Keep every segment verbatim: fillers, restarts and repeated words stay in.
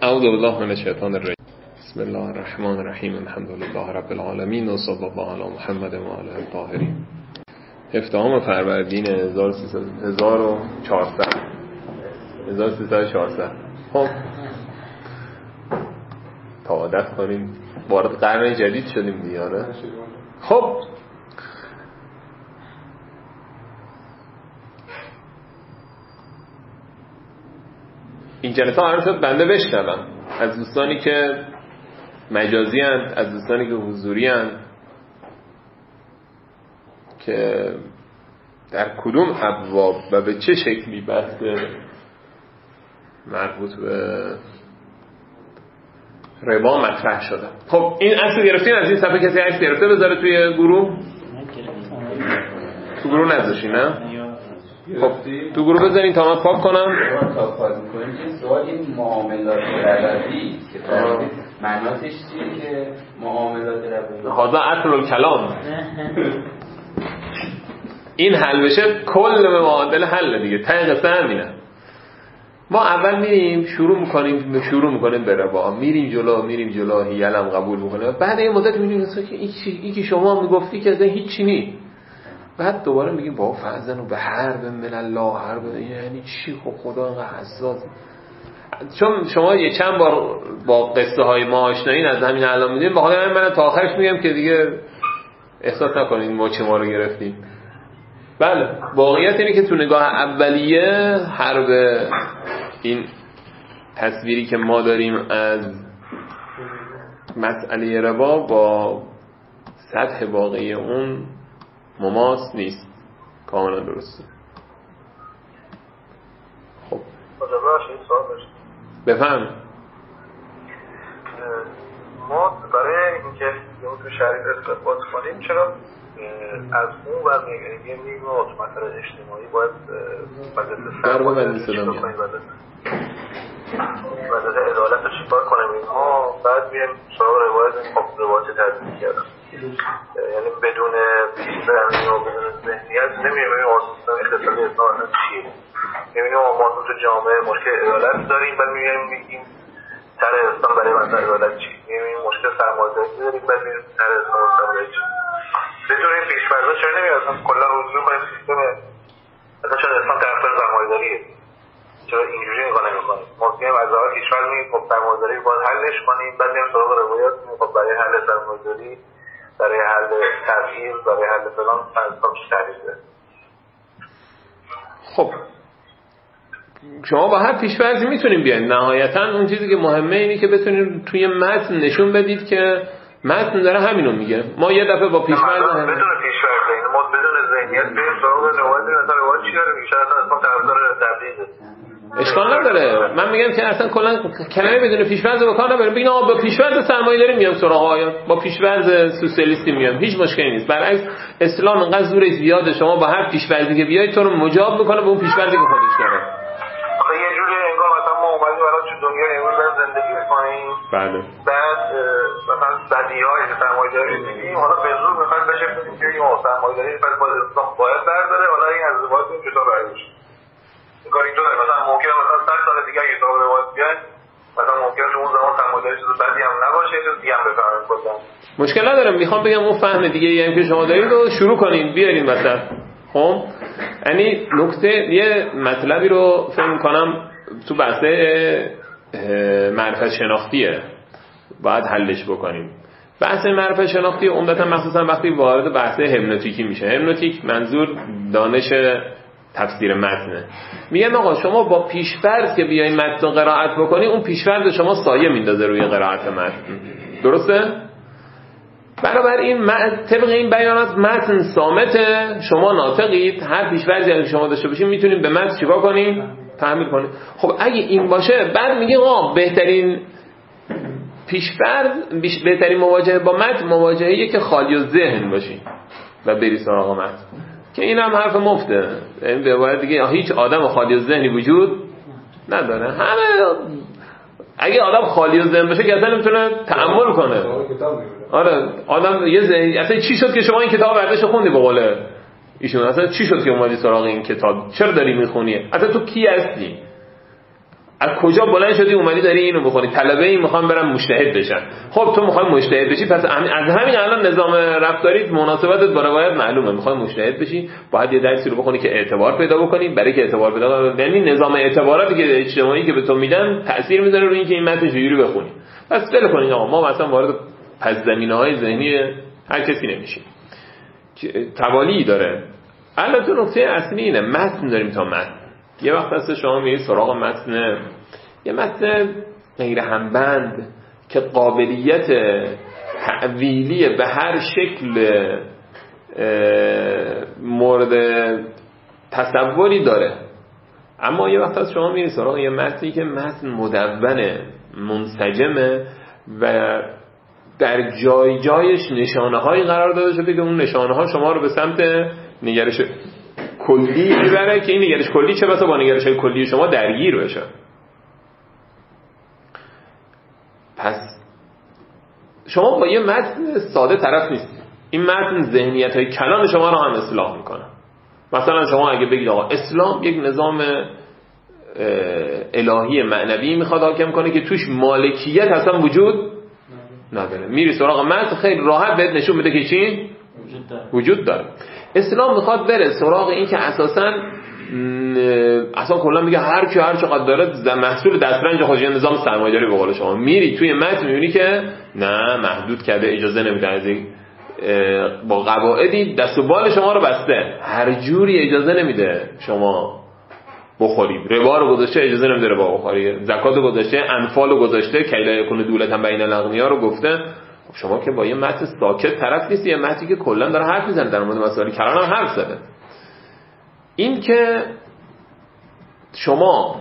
اعوذ بالله من الشیطان الرجیم. بسم الله الرحمن الرحیم. الحمد لله رب العالمین و صلی الله علی محمد و آله الطاهرین. هفدهم فروردین هزار و چهارصد هزار و سیصد و چهارصد. خب تا عادت کنیم وارد قرن جدید شدیم دیاره. خب این جلسه قرار شد بنده بشنوم از دوستانی که مجازی هستند، از دوستانی که حضوری هستند، که در کدوم ابواب و به چه شکلی بحث مربوط به ربا مطرح شده. خب این عکس گرفتین؟ از این صفحه کسی عکس گرفته بذاره توی گروه؟ تو گروه نذاشین نه؟ خب تو گروه بذارین تا من پاک کنم. تا پاک کنیم که سوال این معاملات ربوی که معناش چیه که معاملات ربوی؟ هذا اصل الکلام. این حل بشه کل معادله حل دیگه. ته قصه همینه. ما اول میریم شروع میکنیم شروع میکنیم به ربا، میریم جلو میریم جلو هیلم قبول میکنه. بعد این مدت میبینیم که این که شما میگفتی که اصلا هیچ چی نی. بعد دوباره میگیم با فرزن و به حرب من الله حرب، یعنی چی؟ خب خدا انقدر حساس. چون شما یه چند بار با قصه های ما آشنایین از همین الان میدونید، بخاطر من تا آخرش میگم که دیگه احساس نکنین ما چه ما رو گرفتیم. بله واقعیت اینه که تو نگاه اولیه حرب، این تصویری که ما داریم از مسئله ربا با سطح واقعی اون مماس نیست. کاملا درسته. خب بفهم. ما برای اینکه اون تو شریف استفاده کنیم چرا از اون وضع یه نیمه مثلا اجتماعی باید وضعیت سرمایه‌داری چیکار کنیم، وضعیت عدالت رو چیکار کنیم؟ ما بعد میایم سراغ روایت خب روایت تدریج کردن، یعنی بدون پیش‌بینی و بدون ذهنیت نمی‌بینیم این سیستم اقتصادی اسلامی چیه. می‌بینیم ما تو جامعه مشکل عدالت داریم، بعد می‌بینیم میگیم طرح اسلام برای مثلا عدالت چی؟ می‌بینیم مشکل سرمایه‌داری داریم، بعد می‌بینیم طرح اسلام برای چی؟ بدون این پیش‌فرض‌ها چرا نمی‌اد اصلا کلا رجوع کنیم سیستم مثلا چرا اسلام طرفدار سرمایه‌داریه؟ چرا اینجوری نگاه نمی‌کنیم؟ ما می‌گیم از اول کشور می‌گیم خب سرمایه‌داری باید حلش کنیم، بعد می‌ریم سراغ روایات می‌گیم خب برای حل سرمایه‌داری، برای حل تبعیض، برای حل فلان اسلام چه تعریف داره؟ خب شما با هر پیش‌فرضی میتونیم بیاین. نهایتاً اون چیزی که مهمه اینه که بتونید توی متن نشون بدید که متن داره همینو میگه. ما یه دفعه با پیش‌فرض بدون پیش‌فرض یعنی ما بدون ذهنیت بریم سراغ روایت مثلا روایت چی داره میشه اصلا اسلام طرفدار تبعیضه. اشکال نداره. من میگم که اصلا کلا کلمه بدون پیش‌فرض به کار نبریم. بگین آقا با پیش‌فرض سرمایه‌داری میام سراغ آیات، با پیش‌فرض سوسیالیستی میام، هیچ مشکلی نیست. برعکس اسلام انقدر زورش زیاده، شما با هر پیش‌فرضی که بیاید تو رو مجاب میکنه به اون پیش‌فرضی که خودش داره. آخه یه جوری انگار مثلا ما اومدیم برای تو دنیای امروز زندگی می‌کنیم. بله. بعد مثلا بدیهای سرمایه‌داری می‌بینیم، حالا به زور می‌خوایم بشه که این سرمایه‌داری پس با اسلام باید برداره، حالا این از روایت این کتاب برش. این کاری تو مثلا ممکنه مثلا صد سال دیگه اگه کتاب روایت بیاد مثلا ممکنه تو اون زمان سرمایه‌داری چیز بدی هم نباشه، چیز دیگه هم بفهمیم کلا. مشکل نداره. میخوام بگم اون فهم دیگه ای هم که شما دارید رو شروع کنین بیارین مثلا. خب یعنی نکته یه مطلبی رو فکر می‌کنم تو بحث معرفت شناختیه باید حلش بکنیم. بحث معرفت شناختی عمدتاً مخصوصا وقتی وارد بحث هرمنوتیکی میشه. هرمنوتیک منظور دانش تفسیر متنه. میگن آقا شما با پیش‌فرض که بیاین متن قرائت بکنی، اون پیش‌فرض شما سایه میندازه روی قرائت متن. درسته؟ بنابراین طبق این بیانات متن صامته، شما ناطقید، هر پیش‌فرضی که شما داشته باشین میتونید به متن چیکار کنین؟ تحمیل کنین. خب اگه این باشه بعد میگه آقا بهترین پیش‌فرض بهترین مواجهه با متن مواجهه‌ایه که خالی و ذهن باشی و بری سراغ متن، که این هم حرف مفته. این به عبارت دیگه هیچ آدم خالی و ذهنی وجود نداره. همه اگه آدم خالی و ذهن باشه که اصلا نمیتونه تأمل کنه. آره آدم یه ذهن اصلا چی شد که شما این کتاب برداشت خوندی به قوله ایشون؟ اصلا چی شد که اومدی سراغ این کتاب؟ چرا داری میخونی؟ اصلا تو کی هستی؟ از کجا بلند شدی اومدی داری اینو بخونی؟ طلبه این میخوام برم مجتهد بشن. خب تو میخوای مجتهد بشی، پس از همین الان نظام رفتاریت مناسبتت با روایت معلومه. میخوای مجتهد بشی باید یه درسی رو بخونی که اعتبار پیدا بکنی. برای که اعتبار پیدا کنی یعنی نظام اعتباراتی که اجتماعی که به تو میدن تاثیر میذاره روی اینکه این متن چجوری بخونی. پس ول کنین آقا، ما مثلا وارد پس زمینه‌های ذهنی هر کسی نمیشیم. توالی داره. البته نکته اصلی اینه متن داریم تا متن. یه وقت هست شما میرید سراغ متن، یه متن غیر همبند که قابلیت تعویلی به هر شکل مورد تصوری داره، اما یه وقت هست شما میرید سراغ یه متنی که متن مدونه، منسجمه و در جای جایش نشانه هایی قرار داده شده که اون نشانه ها شما رو به سمت نگرش کلی میبره که این نگرش کلی چه بسا با نگرش های کلی شما درگیر بشه. پس شما با یه متن ساده طرف نیست. این متن ذهنیت های کلان شما رو هم اصلاح میکنه. مثلا شما اگه بگید آقا اسلام یک نظام الهی معنوی میخواد حاکم کنه که توش مالکیت اصلا وجود نداره، میری سراغ متن خیلی راحت بهت نشون میده که چی وجود داره. وجود داره. اسلام میخواد بره سراغ این که اساسا اصلا کلا میگه هر کی هر چقدر داره محصول دسترنج خودش، نظام سرمایه‌داری به قول شما. میری توی متن میبینی که نه محدود کرده، اجازه نمیده، از با قواعدی دست و بال شما رو بسته، هر جوری اجازه نمیده شما بخورید. ربا رو گذاشته اجازه نمیده ربا بخوری، زکات رو گذاشته، انفال رو گذاشته، کیلا یکون دولتن بین الاغنیا رو گفته. شما که با یه متن ساکت طرف نیستی، یه متنی که کلا داره حرف میزنه در مورد مسائل کلان هم حرف زده. این که شما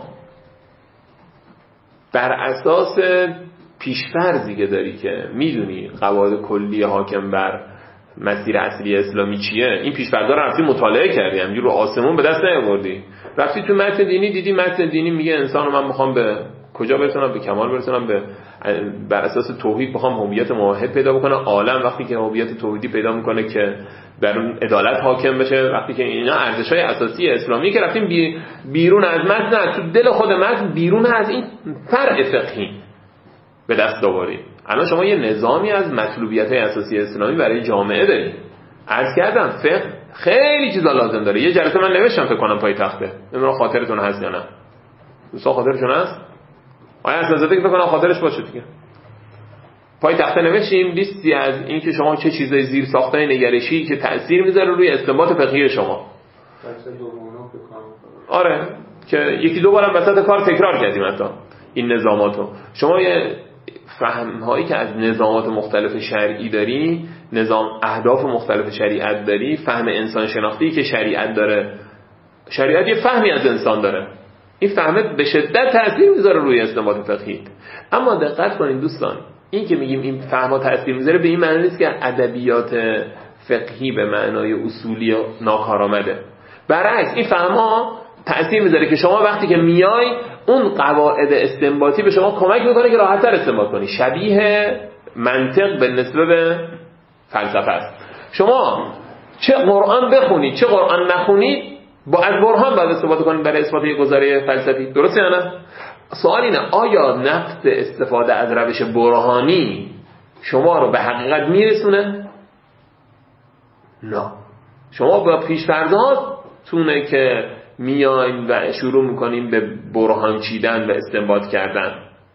بر اساس پیش‌فرضی که داری که میدونی قواعد کلی حاکم بر مسیر اصلی اسلامی چیه، این پیش‌فرضا رو رفتی مطالعه کردی، همینجور رو آسمون به دست نیاوردی، رفتی تو متن دینی دیدی متن دینی میگه انسانو من میخوام به کجا برسونم؟ به کمال برسونم، به بر اساس توحید میخوام هویت موحد پیدا بکنه. عالم وقتی که هویت توحیدی پیدا میکنه که در اون عدالت حاکم بشه، وقتی که اینا ارزش‌های اساسی اسلامی که رفتیم بی بیرون از متن، تو دل خود متن، بیرون از این فرع فقهی به دست آورید. الان شما یه نظامی از مطلوبیت‌های اساسی اسلامی برای جامعه دارید. عرض کردم فقه خیلی چیزا لازم داره. یه جلسه من نوشتم فکر کنم پای تخته، نمیدونم خاطرتون هست یا نه. دوستا خاطرشون هست؟ آیا اصلا زده که فکر کنم خاطرش باشه دیگه. پای تخته نوشتیم لیستی از این که شما چه چیزای زیر ساختای نگرشی که تأثیر میذاره روی استنباط فقهی شما. آره که یکی دو بارم وسط کار تکرار کردیم حتی این نظاماتو. شما یه فهم‌هایی که از نظامات مختلف شرعی داری، نظام اهداف مختلف شریعت داری، فهم انسان شناختی که شریعت داره، شریعت یه فهمی از انسان داره، این فهمت به شدت تأثیر میذاره روی استنباط فقهی. اما دقت کنین دوستان، این که میگیم این فهم‌ها تأثیر میذاره به این معنی نیست که ادبیات فقهی به معنای اصولی ناکارآمده. برعکس این فهم‌ها تأثیر میذاره که شما وقتی که میای اون قواعد استنباطی به شما کمک میکنه که راحت‌تر استنباط کنی. شبیه منطق به نسبت به فلسفه است. شما چه قرآن بخونید چه قرآن نخونید با از برهان باید استفاده کنید برای اثبات یک گزاره فلسفی. درسته یا نه؟ سوال اینه آیا نقد استفاده از روش برهانی شما رو به حقیقت میرسونه؟ نه. شما با پیش‌فرض‌ها تونه که میایم و شروع میکنیم به برهان چیدن و استنباط کردن.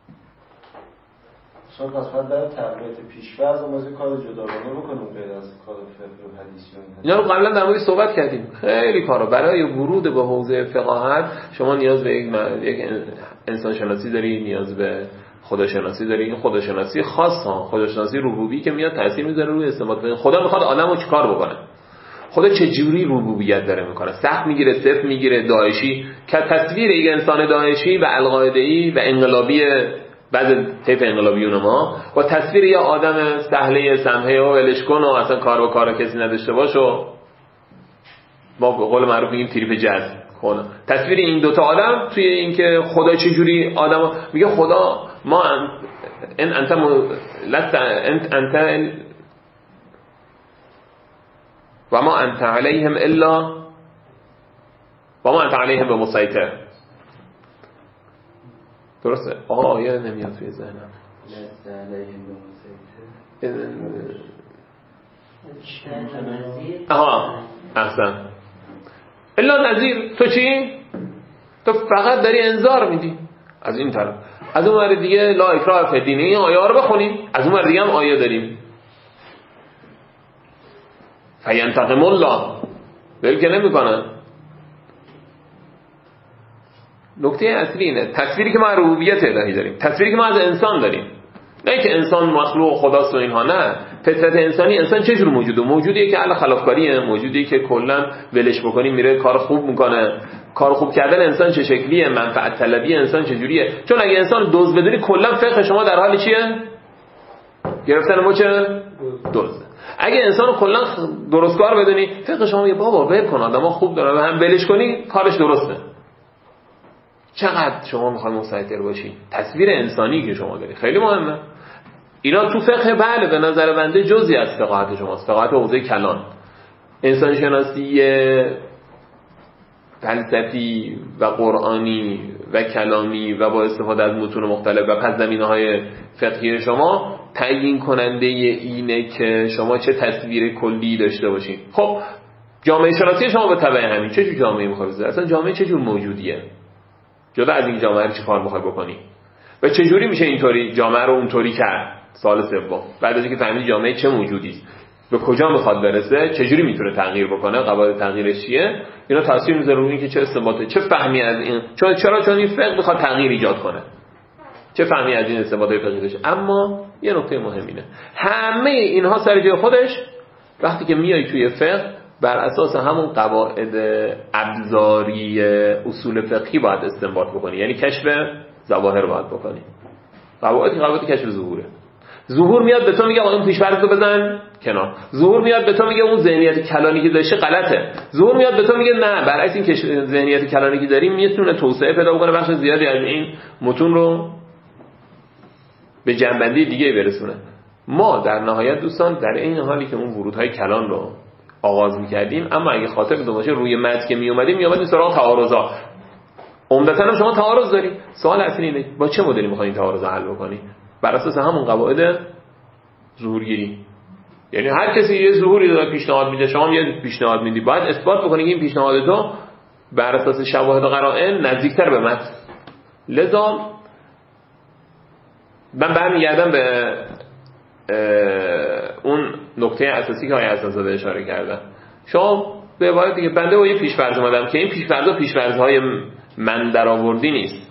شما قسمت در تقویت پیش‌فرض و از کار جداگانه بکنیم غیر از کار فقه و حدیث. اینا رو قبلا در موردش صحبت کردیم. خیلی کارا برای ورود به حوزه فقاهت شما نیاز به یک, یک انسان شناسی داری، نیاز به خداشناسی داری. این خداشناسی خاص ها، خداشناسی ربوبی که میاد تاثیر میذاره روی استنباط. خدا میخواد آدمو چیکار بکنه؟ خدا چه جوری ربوبیت داره میکنه؟ سخت میگیره، صفر میگیره، داعشی که تصویر یک انسان داعشی و القاعده‌ای و انقلابی بعض طیف انقلابیون ما با تصویر یه آدم سهله سمحه و ولش کن و اصلا کار و کار کسی نداشته باش و ما به قول معروف میگیم تریپ جذب کنه. تصویر این دوتا آدم توی این که خدا چه جوری آدم میگه خدا ما ان انت لست انت انت و ما انت علیهم الا و ما انت علیهم بمسیطر. درسته؟ آقا آیه نمیاد توی ذهنم. آها احسن. الا نذیر. تو چی؟ تو فقط داری انذار میدی از این طرف. از اون ور دیگه لا اکراه فی الدین، این آیه رو بخونیم. از اون ور دیگه هم آیه داریم فینتقم الله، ول که نمیکنن. نکته اصلی اینه تصویری که ما از ربوبیت الهی داریم، تصویری که ما از انسان داریم، نه که انسان مخلوق خداست و اینها، نه. فطرت انسانی، انسان چه جور موجوده؟ موجودیه که اهل خلافکاریه، موجودیه که کلا ولش بکنی میره کار خوب میکنه. کار خوب کردن انسان چه شکلیه؟ منفعت طلبی انسان چه جوریه؟ چون اگه انسان دزد بدونی کلا فقه شما در حال چیه؟ گرفتن مچ دزد. اگه انسان کلا درستکار بدونی فقه شما میگه بابا ول کن، آدما خوب دارن و هم ولش کنی کارش درسته. چقدر شما میخوای مسیطر باشی؟ تصویر انسانی که شما داری خیلی مهمه. اینا تو فقه بله به نظر بنده جزئی از فقاهت شماست، فقاهت حوزه کلان، انسان شناسی فلسفی و قرآنی و کلامی و با استفاده از متون مختلف و پس زمینه‌های فقهی شما تعیین کننده اینه که شما چه تصویر کلی داشته باشید. خب جامعه شناسی شما به تبع همین چه جور جامعه میخوای بسازی؟ اصلا جامعه چه جور موجودیه؟ جدا از این جامعه رو چه کار میخوای بکنی و چه جوری میشه اینطوری جامعه رو اونطوری کرد؟ سال سوم بعد از اینکه فهمیدی جامعه چه موجودی است، به کجا میخواد برسه، چه جوری میتونه تغییر بکنه، قواعد تغییرش چیه، اینا تاثیر میذاره روی اینکه چه استنباطه، چه فهمی از این، چون چرا چون این فقه میخواد تغییر ایجاد کنه، چه فهمی از این استنباطات فقهی داشته. اما یه نکته مهم اینه همه اینها سر جای خودش وقتی که میای توی فقه بر اساس همون قواعد ابزاری اصول فقهی باید استنباط بکنی، یعنی کشف ظواهر باید بکنی. قواعد قواعد کشف ظهوره. ظهور میاد به تو میگه اون پیش‌فرض رو بزن کنار. ظهور میاد به تو میگه اون ذهنیت کلانی که داشته غلطه. ظهور میاد به تو میگه نه، برعکس این که ذهنیت کلانی که داریم میتونه توسعه پیدا کنه، بخش زیادی از این متون رو به جنبندی دیگه برسونه. ما در نهایت دوستان در این حالی که اون ورودهای کلان رو آغاز می‌کردیم، اما اگه خاطر دو باشه روی متن که میومدیم میومدیم سراغ تعارضا. عمدتاً هم شما تعارض داری. سوال اصلی اینه با چه مدلی می‌خوای این تعارض حل بکنی؟ بر اساس همون قواعد ظهورگیری. یعنی هر کسی یه ظهوری داره پیشنهاد میده، شما یه پیشنهاد میدی، باید اثبات بکنی که این پیشنهاد تو بر اساس شواهد و قرائن نزدیکتر به متن. لذا من برمیگردم به اون نکته اساسی که آقای حسن‌زاده اشاره کردن. شما به عبارتی که بنده با یه پیش‌فرض اومدم که این پیش‌فرض‌ها پیش‌فرض‌های من درآوردی نیست،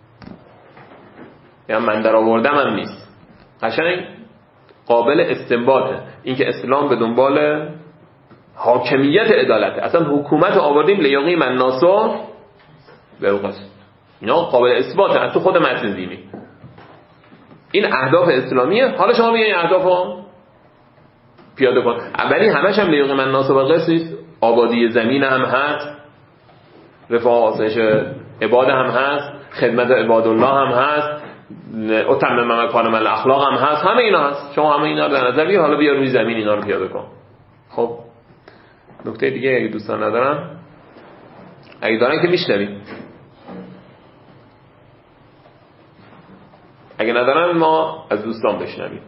یا من درآوردم هم نیست، قشنگ قابل استنباطه. این که اسلام به دنبال حاکمیت عدالته، اصلا حکومت آوردیم لیقیم الناس بالقسط، اینا قابل اثباته از تو خود متن دینی. این اهداف اسلامیه. حالا شما میگین این اهدافو پیاده کن. اولی همش هم لیقیم الناس بالقسط نیست، آبادی زمین هم هست، رفاه آسایش عباد هم هست، خدمت عباد الله هم هست، اتمم مکارم الاخلاق هم هست، همه اینا هست. شما همه اینا رو در نظر بگیر، حالا بیا روی زمین اینا رو پیاده کن. خب نکته دیگه اگه دوستان ندارن، اگه دارن که میشنویم، اگه ندارن ما از دوستان بشنویم.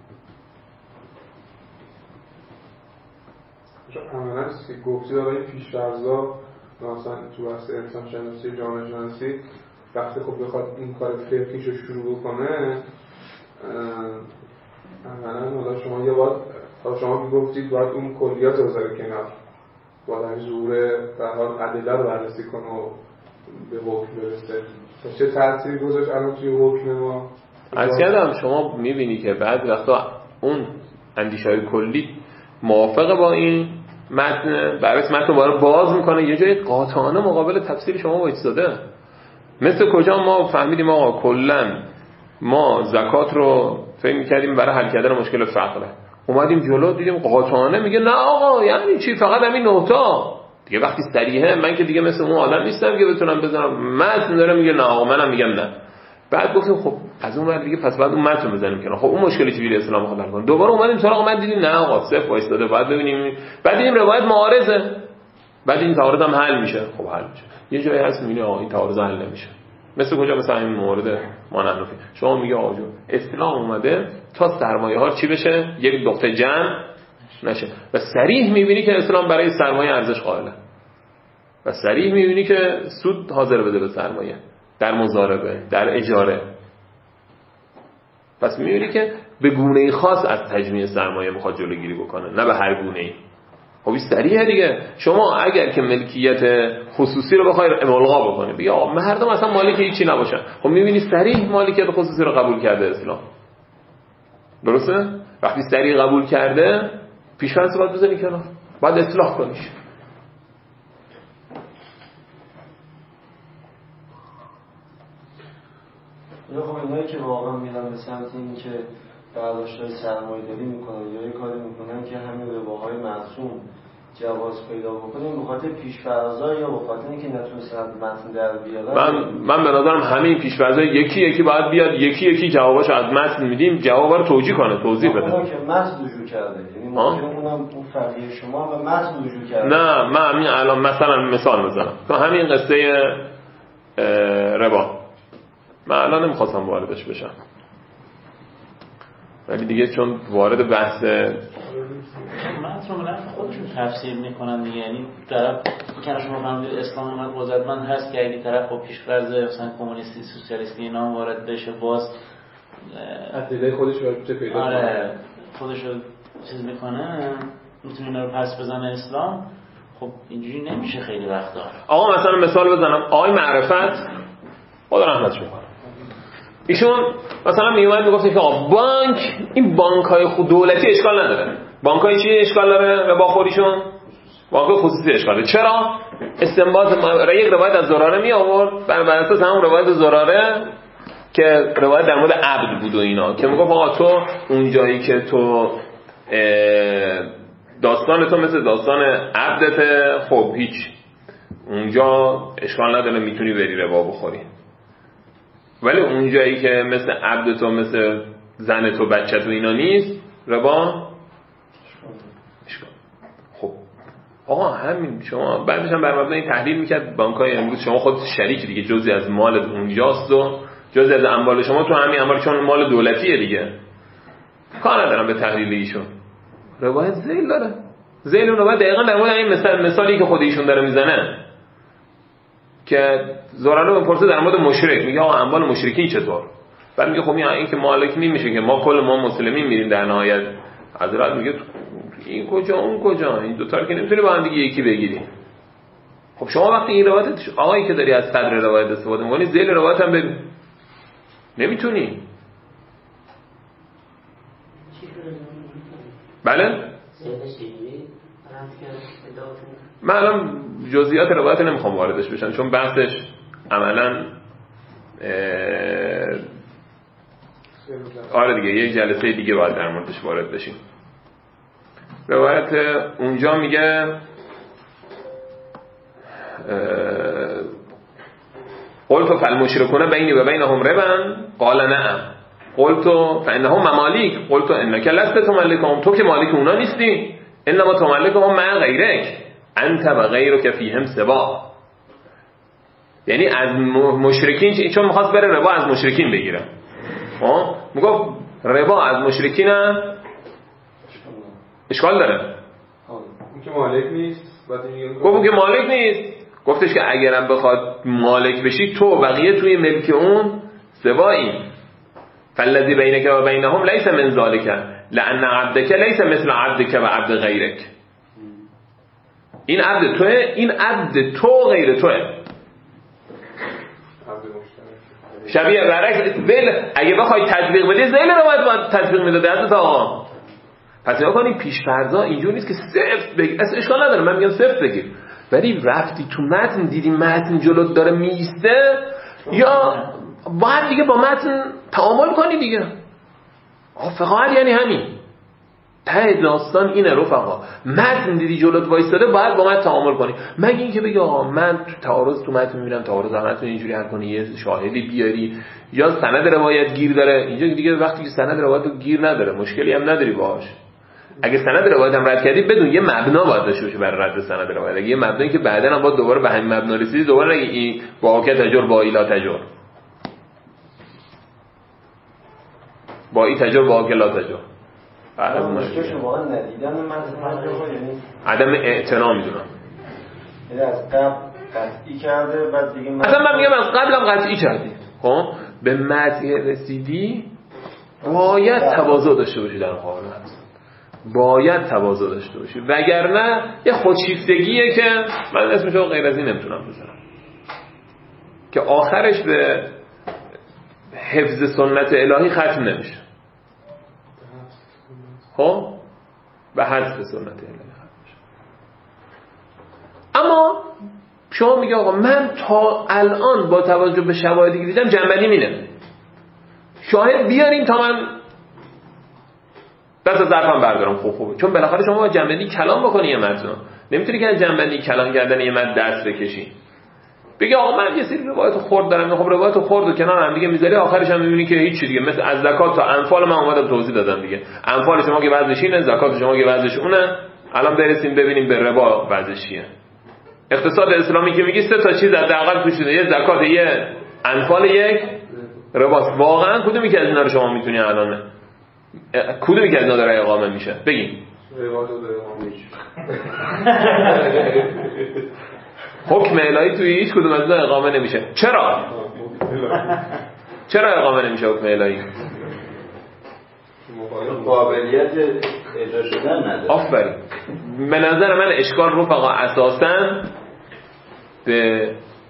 عملاً که گفتی داره این پیش‌فرض‌ها مثلا تو بحث انسان شناسی جامعه شناسی وقتی خب بخواد این کار فقهیشو شروع بکنه، عملاً حالا شما یه بار حالا شما گفتید باید اون کلیات رو بذاره کنار، باید همین ظهور در حال ادله رو بررسی کنه و به حکم برسه. چه تأثیری گذاشت الان توی حکم ما؟ عرض کردم شما میبینی که بعد وقتا اون اندیشه‌های کلی موافقه با این متن، برعکس متن رو باز میکنه، یه جای قاطعانه مقابل تفسیر شما وایساده. مثل کجا ما فهمیدیم آقا کلا ما زکات رو فکر می‌کردیم برای حل کردن مشکل فقره، اومدیم جلو دیدیم قاطعانه میگه نه آقا یعنی چی، فقط همین نه تا دیگه. وقتی صریحه من که دیگه مثل اون آدم نیستم که بتونم بزنم متن داره میگه نه آقا منم میگم نه. بعد گفتیم خب از اون ور دیگه پس بعد اون متن رو بزنیم کنار. خب اون مشکلی که ویل اسلام خود حل کنه. دوباره اومدیم سراغ متن دیدیم نه آقا صفر وایساده، بعد ببینیم، بعد دیدیم روایت معارضه، بعد این تعارض هم حل میشه. خب حل میشه. یه جایی هست میبینی آقا این تعارض حل نمیشه، مثل کجا؟ مثل همین مورد مانحنفی. شما میگه آقا جون اسلام اومده تا سرمایه ها چی بشه؟ یک نقطه جمع نشه و صریح میبینی که اسلام برای سرمایه ارزش قائله و صریح میبینی که سود حاضر بده به سرمایه در مضاربه، در اجاره. پس میبینی که به گونه‌ای خاص از تجمیع سرمایه میخواد جلوگیری بکنه، نه به هر گونه‌ای. خب این صریحه دیگه. شما اگر که ملکیت خصوصی رو بخوای ملغا بکنی، بیا مردم اصلا مالک هیچی نباشن، خب میبینی صریح مالکیت خصوصی رو قبول کرده اسلام. درسته؟ وقتی صریح قبول کرده پیش‌فرض باید بزنی کنار، باید اصلاح کنیش. خب اینایی که واقعا میرن به سمت این که برداشت‌های سرمایه‌داری میکنن یا یه کاری میکنن که همین رباهای معصوم جواز پیدا بکنه به خاطر پیش‌فرض‌ها یا به خاطر اینکه نتونستن متن در بیارن، من من به نظرم همین پیش‌فرض‌ها یکی یکی باید بیاد، یکی یکی جواباشو از متن میدیم، جوابا رو توجیه کنه، توضیح بده. اون که متن رجوع کرده، یعنی ممکنه اونم اون فقیه شما به متن رجوع کرده. نه من همین الان مثلا مثال میزنم تو همین قصه ربا، من الان نمیخواستم واردش بشم ولی دیگه چون وارد بحث متن رو خودشون تفسیر میکنن دیگه، یعنی طرف که شما فهمید اسلام اومد قدرتمند هست که اگه طرف با پیش‌فرض مثلا کمونیستی سوسیالیستی اینا وارد بشه باز عقیده خودش رو چه پیدا کنه، آره خودش رو چیز میکنه میتونه اینا رو پس بزنه اسلام. خب اینجوری نمیشه خیلی وقتا. آقا مثلا مثال بزنم، آقای معرفت خدا رحمتش کنه، ایشون مثلا میومد میگفت که آقا بانک، این بانک‌های خود دولتی اشکال نداره، بانک‌های چی اشکال داره؟ رباخوریشون بانک‌های خصوصی اشکال داره. چرا؟ استنباط یک روایت از زراره می آورد، بر اساس همون روایت زراره که روایت در مورد عبد بود و اینا، که میگفت آقا تو اون جایی که تو داستان تو مثل داستان عبدت، خب هیچ اونجا اشکال نداره میتونی بری ربا بخوری، ولی اون جایی که مثل عبد تو مثل زن تو بچه تو اینا نیست ربا اشکال. خب آقا همین شما بعدش هم بر مبنای تحلیل میکرد بانک‌های امروز شما خود شریک دیگه، جزئی از مال اونجاست و جزئی از اموال شما تو همین اموال، چون مال دولتیه دیگه، کار ندارم به تحلیل ایشون. روایت ذیل داره، ذیل اون روایت دقیقاً در مورد این مثال مثالی که خود ایشون داره میزنه که زراره بپرسه در مورد مشرک، میگه آقا اموال مشرکین چطور؟ بعد میگه خب این که مالک نمیشه که ما کل ما مسلمین میریم در نهایت. حضرت میگه این کجا اون کجا، این دو تا رو که نمیتونی با هم دیگه یکی بگیری. خب شما وقتی این روایت آقایی که داری از صدر روایت استفاده می‌کنی ذیل روایت هم ببین، نمیتونی. بله من الان جزئیات روایت نمیخوام واردش بشم چون بحثش عملا آره دیگه یک جلسه دیگه باید در موردش وارد بشیم. روایت اونجا میگه قلت فالمشركون بینی و بینهم ربا قال نعم قلت فانهم مماليك قلت انك لست تملكهم، تو که مالک اونا نیستی، انما تملكهم مع غیرک انت و غیرک فیهم سوا. یعنی از مشرکین، چون می‌خواست بره ربا از مشرکین بگیره، ها میگفت ربا از مشرکین هم اشکال داره، اون که مالک نیست. بعد میگه گفت که مالک نیست، گفتش که اگرم بخواد مالک بشی تو بقیه توی ملک اون سوایی. فالذی بینک و بینهم لیس من ذلک لان عبدک لیس مثل عبدک و عبد غیرک. این عبد توه، این عبد تو غیر توه، شبیه برعکس. ذیل اگه بخوای تطبیق بدی ذیل رو باید تطبیق میدادی حضرت آقا. پس نگاه کنید پیش‌فرضا اینجوری نیست که صفر بگیر، اصلا اشکال نداره من میگم صفر بگیر، ولی رفتی تو متن دیدی متن جلوت داره میسته یا باید دیگه با متن تعامل کنی دیگه. فقط یعنی همین ته داستان اینه رفقا، متن دیدی جلوت وایساده باید با متن تعامل کنی. مگه اینکه بگی آقا من تو تعارض تو متن میبینم تعارض همتون اینجوری حل کنی، یه شاهدی بیاری یا سند روایت گیر داره. اینجا دیگه وقتی که سند روایت گیر نداره مشکلی هم نداری باهاش. اگه سند روایت هم رد کردی بدون یه مبنا باید داشته باشه برای رد سند روایت. اگه یه مبنایی که بعداً هم باید دوباره به همین مبنا رسیدی دوباره نگی این با که تجر با ایلا تجر، با این تجا با که لا تجا. بعد از مشکلش واقعا ندیدن متن یعنی عدم اعتنا میدونم. یعنی از قبل قطعی کرده بعد دیگه اصلا من میگم از قبلم قطعی کردی. خب به متن رسیدی باید تواضع داشته باشی در مقابل متن. باید تواضع داشته باشی وگرنه یه خودشیفتگیه که من اسمشو غیر از این نمیتونم بذارم که آخرش به حفظ سنت الهی ختم نمیشه. خب به حفظ سنت الهی ختم میشه. اما شما میگه آقا من تا الان با توجه به شواهدی که دیدم جنبندی مینه شاهد بیارین تا من دست از ظرفم بردارم. خوب خوبه چون بالاخره شما با جنبندی کلام بکنی یه متن نمیتونی که از جنبندی کلام کردن یه متن دست بکشی بگی آقا من یه سری روایت خرد دارم. خب روایت خرد و کنار هم دیگه میذاری آخرش هم میبینی که هیچ چیز دیگه مثل از زکات تا انفال من اومدم توضیح دادم دیگه. انفال شما که وضعش اینه زکات شما که وضعش اونه. الان برسیم ببینیم به ربا وضعش چیه. اقتصاد اسلامی که میگی سه تا چیز حداقل توش یه زکات یه انفال یک رباست. واقعا کدومی که از اینا رو شما میتونی الان کدومی که از اینا داره اقامه میشه بگین؟ ربا داره اقامه میشه. حکم الهی توی هیچ کدوم از اینا اقامه نمیشه. چرا؟ چرا اقامه نمیشه حکم الهی؟ قابلیت اجرا شدن نداره. آفرین. به نظر من اشکال رفقا اساساً به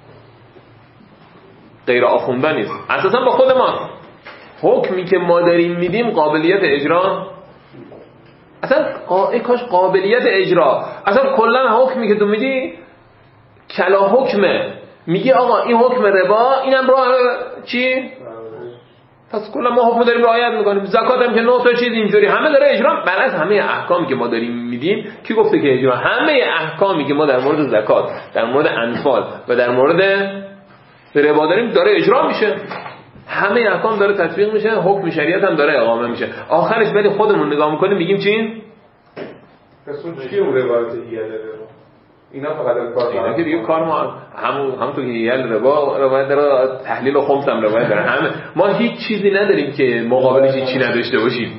غیر آخونده نیست، اساساً با خود ما. حکمی که ما داریم میدیم قابلیت اجرا اصلا ای کاش قابلیت اجرا اصلا کلا حکمی که تو میدی کلا حکمه. میگی آقا این حکم ربا اینم راه چی؟ پس کلا ما حکم داریم رعایت میکنیم. زکات هم که نه تا چیز اینجوری همه داره اجرا. برعکس همه احکامی که ما داریم میدیم کی گفته که اجرا؟ همه احکامی که ما در مورد زکات، در مورد انفال و در مورد ربا داریم داره اجرا میشه. همه احکام داره تطبیق میشه، حکم شریعت هم داره اقامه میشه. آخرش ولی خودمون نگاه میکنیم میگیم چی؟ پس اون چیه اون روایت هیل ربا؟ اینا فقط کار اینا که دیگه کار ما همون همونطور که هیل ربا روایت داره، تحلیل خمس هم روایت داره. همه ما هیچ چیزی نداریم که مقابلش هیچی نداشته باشیم.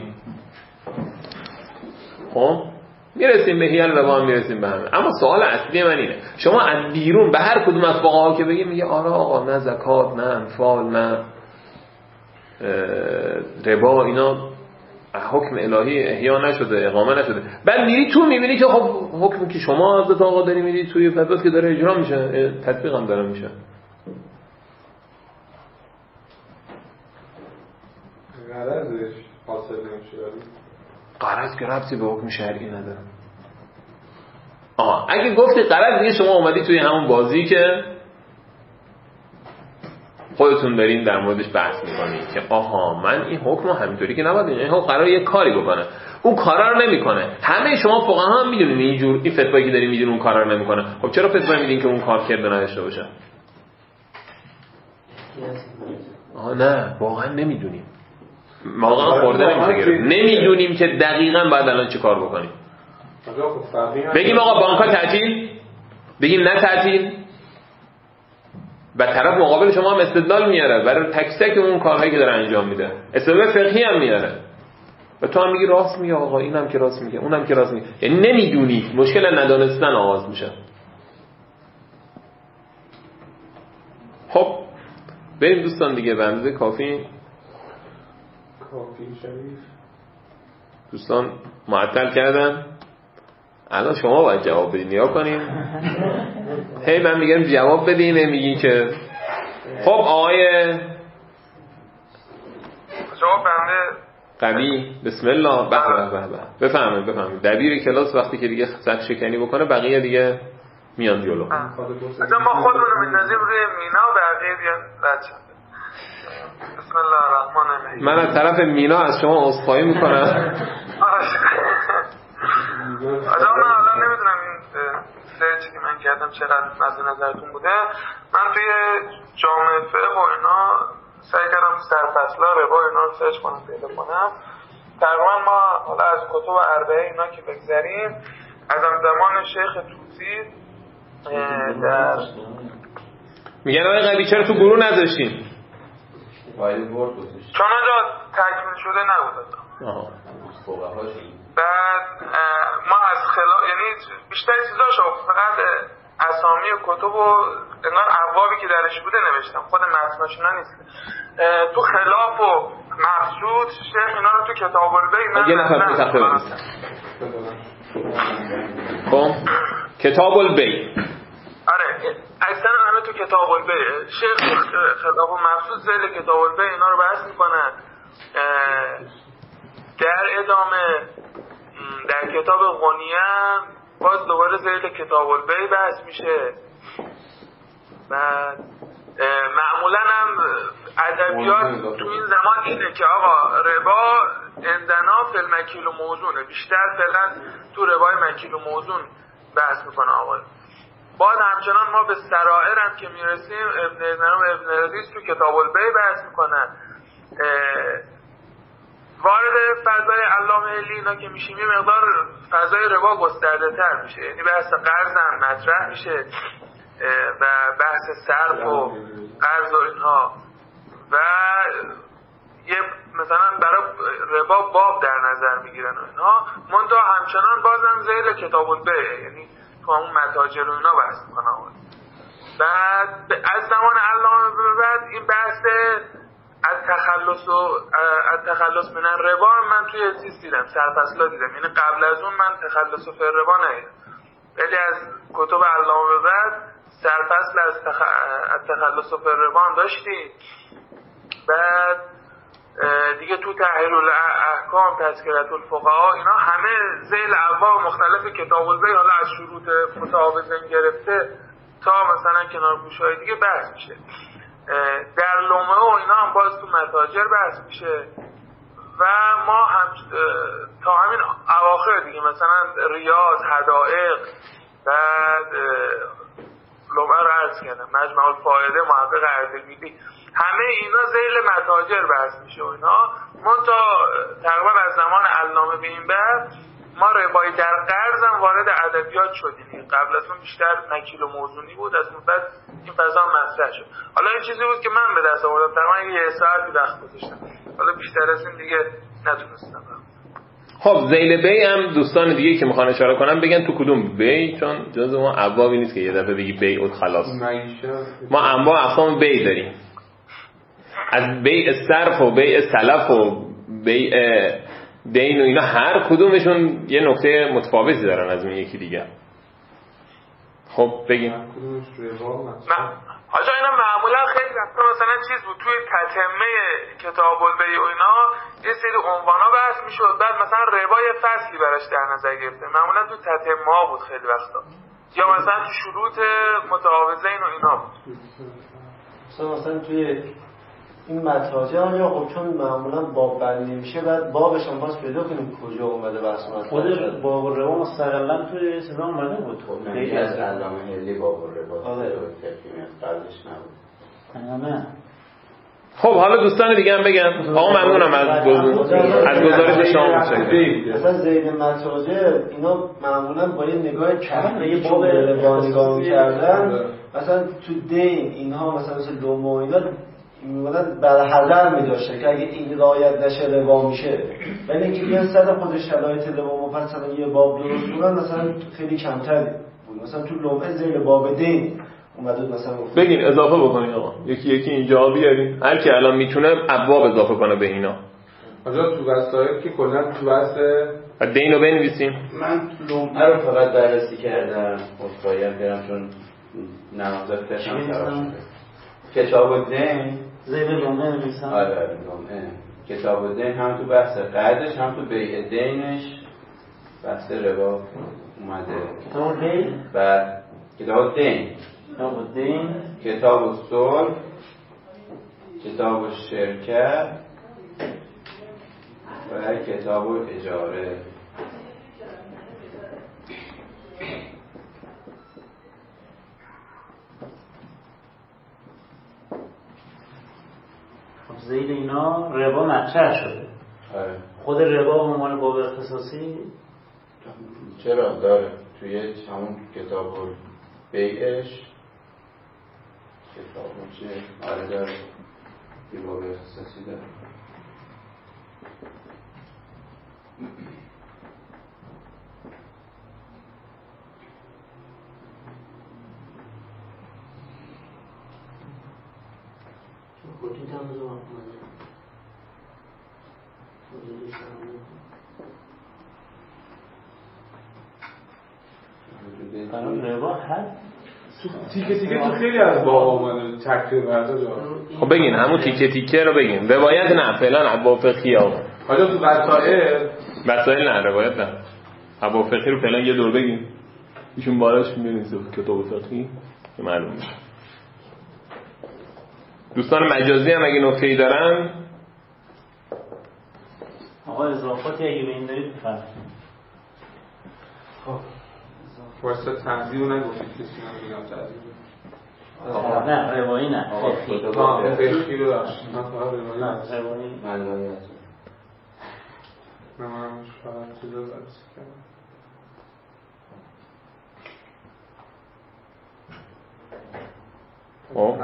خب میرسیم به هیل ربا هم میرسیم به همه. اما سوال اصلی من اینه شما از بیرون به هر کدوم از فقها که بگی میگه آره آقا نه زکات نه انفال نه ربا اینا حکم الهی احیا نشده اقامه نشده. بعد میری تو میبینی که خب حکمی که شما حضرت آقا داری میدی توی فتوات که داره اجرا میشه، تطبیق هم داره میشه. غرضش حاصل نمیشه. غرض که ربطی به حکم شرعی نداره. آها اگه گفتی غرض دیگه شما اومدی توی همون بازی که خودتون دارین در موردش بحث میکنید که آها من این حکم همینطوری که نباید این حکم قراره یه کاری بکنه اون کارا رو نمیکنه. همه شما فقها هم میدونین اینجور این فتوایی که دارین میدین اون کارا رو نمیکنه. خب چرا فتوا میدین که اون کار کرده نداشته باشه؟ آها نه واقعا نمیدونیم. واقعا خورده نمیشه. نمیدونیم که دقیقاً بعد الان چه کار بکنیم. بگیم آقا بانک‌ها تعطیل؟ بگیم نه تعطیل؟ و طرف مقابل شما هم استدلال میاره برای تک تک اون کارهایی که داره انجام میده. استدلال فقهی هم میاره. و تو هم میگی راست میگه آقا اینم که راست میگه اونم که راست میگه. یعنی نمیدونی. مشکل ندانستن آغاز میشه. خب بریم دوستان دیگه به اندازه کافی کافی شریف دوستان معطل کردن. الان شما باید جواب بدین. نیا کنین هی من میگم جواب بدین میگین که خب آقای شما بنده قوی بسم الله به به به به بفهمید بفهمید دبیر کلاس وقتی که دیگه صف شکنی بکنه بقیه دیگه میان جلو. اصلا ما خودمون رو میندازیم روی مینا و بقیه بیان رد شد. بسم الله الرحمن الرحیم. من از طرف مینا از شما عذرخواهی میکنم. آجا من الان نمیدونم این سرچی که من کردم چقدر مد نظرتون بوده. من توی جامعه فقه و اینا سعی کردم سرفصلا ربا اینا رو سرچ کنم پیدا کنم. تقریبا ما حالا از کتب اربعه اینا که بگذریم از زمان شیخ طوسی در میگن آقای قوی چرا تو گروه نذاشتیم؟ فایل ورد گذاشتیم چون آجا تکمیل شده نبود. آها. بعد ما از خلاف یعنی بیشتر چیزاش فقط اسامی کتب و انگار ابوابی که درش بوده نوشتم، خود متناشونا نیست. تو خلاف و مقصود شیخ اینا رو تو کتاب البیع من یه نفر تو تخته بنویسم. خب کتاب البیع آره اکثر همه تو کتاب البیع شیخ خلاف و مقصود ذیل کتاب البیع اینا رو بحث میکنن. در ادامه در کتاب غنیه باز دوباره ذیل کتاب البیع بحث میشه. بعد معمولا هم ادبیات تو این زمان اینه که آقا ربا اندنا فی المکیل و موزونه، بیشتر فعلا تو ربای مکیل و موزون بحث میکنه آقا. بعد همچنان ما به سرائر هم که میرسیم ابن ازنان و ابن ردیس تو کتاب البیع بحث میکنن. وارد فضای علامه علی اینا که میشیم یه مقدار فضای ربا گسترده تر میشه، یعنی بحث قرض هم مطرح میشه و بحث صرف و قرض و اینها و یه مثلا برای ربا باب در نظر میگیرن و اینها. منتها همچنان بازم ذیل کتاب البیع یعنی تو همون متاجر و اینا بحث میکنن. بعد از زمان علامه به بعد این بحث التخلص و التخلص من الربا من توی چیز دیدم، سرفصلا دیدم، یعنی قبل از اون من تخلص فی الربا ندیدم، ولی از کتب علامه به بعد سرفصل از تخ... التخلص فی الربا هم داشتیم. بعد دیگه تو تحریر الاحکام، تذکرة الفقهاء اینا همه ذیل ابواب مختلف کتاب البیع حالا از شروط متعاوضین گرفته تا مثلا کنارگوش‌های دیگه بحث میشه. در لومه و اینا هم باز تو متاجر بحث میشه و ما هم تا همین اواخر دیگه مثلا ریاض، حدائق، بعد لومه رو عرض کردم، مجمع الفائده، محقق اردبیلی، همه اینا ذیل متاجر بحث میشه و اینا. منتها تقریبا از زمان علامه به این بعد ما ربایی در قرض هم وارد ادبیات شدیم. قبل از اون بیشتر مکیل و موزونی بود، از اون بعد این فضا مطرح شد. حالا این چیزی بود که من به دست آوردم، تقریبا یه ساعتی وقت گذاشتم، حالا بیشتر از این دیگه نتونستم. خب ذیل بیع هم دوستان دیگه که میخوان اشاره کنم بگن تو کدوم بیع، چون جز ما ابوابی نیست که یه دفعه بگی بیع و خلاص. ما انواع اقسام بیع داریم، از بیع صرف و بیع سلف و بیع دین و اینا، هر کدومشون یه نکته متفاوتی دارن از اون یکی دیگه. خب بگیم. آجا اینا معمولا خیلی وقتا مثلا چیز بود توی تتمه کتاب البیع و اینا یه سری عنوانا بحث میشد، بعد مثلا ربا یه فصلی براش در نظر گرفته، معمولا تو تتمه ها بود خیلی وقتا، یا مثلا تو شروط متعاوضین و اینا بود. مثلا مثلا توی این متاجر یا خب چون معمولا باب بندی میشه بعد بابش هم باز پیدا کنیم کجا اومده بحث مطرح خود باب الربا مستقلا توی چیزا اومده بود. خب یکی از علامه علی باب الربا فقهی از قبلش نبود. نه. خب حالا دوستان دیگه هم بگم. آقا ممنونم از گزارش از گزارش شما. متشکرم. مثلا ذیل متاجر اینا معمولا با یه نگاه کمی باب الربا نگاه می‌کردن، مثلا تو دین اینها مثلا مثل لومه و اینا میگن بر حذر می‌داشته که اگه این رعایت نشه ربا میشه، ولی اینکه بیان صد خود شرایط ربا مفصلا یه باب درست کنن مثلا خیلی کمتر بود. مثلا تو لومه ذیل باب دین اومده مثلا بگین اضافه بکنین آقا، یکی یکی اینجا بیارین، هر کی الان میتونه ابواب اضافه کنه به اینا. آجا تو وسایل که کلا تو بحث دین رو بنویسیم. من لومه رو فقط بررسی کردم، مطالعه کردم چون نمازات فقهم خراب شده. کتاب الدین ذیل لومه نویسم. آره لومه کتاب الدین هم تو بحث قرضش هم تو بیع دینش بحث ربا اومده. کتاب الدین بعد کتاب الدین کتاب الدین کتاب الصلح، کتاب الشرکت و کتاب الاجاره. ذیل اینا ربا مطرح شده. آره. خود ربا به عنوان باب اختصاصی چرا داره توی همون کتاب بیعش کتاب چیه؟ آره داره یه باب اختصاصی داره. ربا هست تیکه تیکه تو خیلی از باب آمده تکریر ورزا جا. خب بگین همون تیکه تیکه رو بگین. روایت نه فعلا ابواب فقهی ها. حالا تو وسائل وسائل نه روایت نه. ابواب فقهی رو فعلا یه دور بگین. ایشون بالاش می‌نویسه کتاب فقهی که معلوم میشه. دوستان مجازی هم اگه نکته‌ای دارن آقا اضافاتی اگه به این دارید بفرمایید. خب واسه تنظیم رو نگفتید کسی نمیگم تنظیم نه روایی نه فقهی. آه فقهی رو داشت نه فقط روایی نه روایی معنایی هست نه من فقط چیز رو برسی کردم خب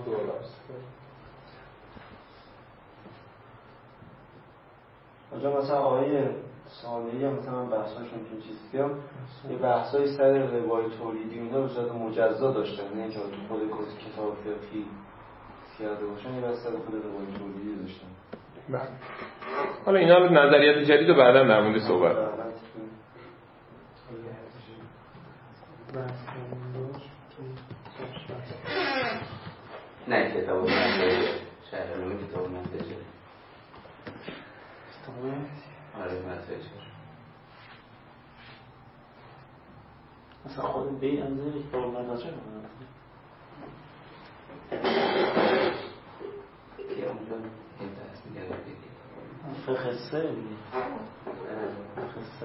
آنجا مثلا آقای سالی هم مثلا من بحثاشون که چیزی بیام یه بحثای سر روای تولیدی اینا به صورت مجزا داشتن نه که تو خود کتاب فقهی کرده باشن یه بحث سر خود روای تولیدی داشتن. بله. حالا اینا رو نظریات جدید رو بعدا در مورد صحبت نه کتاب منتجه شهرنامه کتاب منتجه آره منتجه اصلا خود بی انزیر کتاب منتجه کنم که اونجا این دست میگه فقه سه فقه سه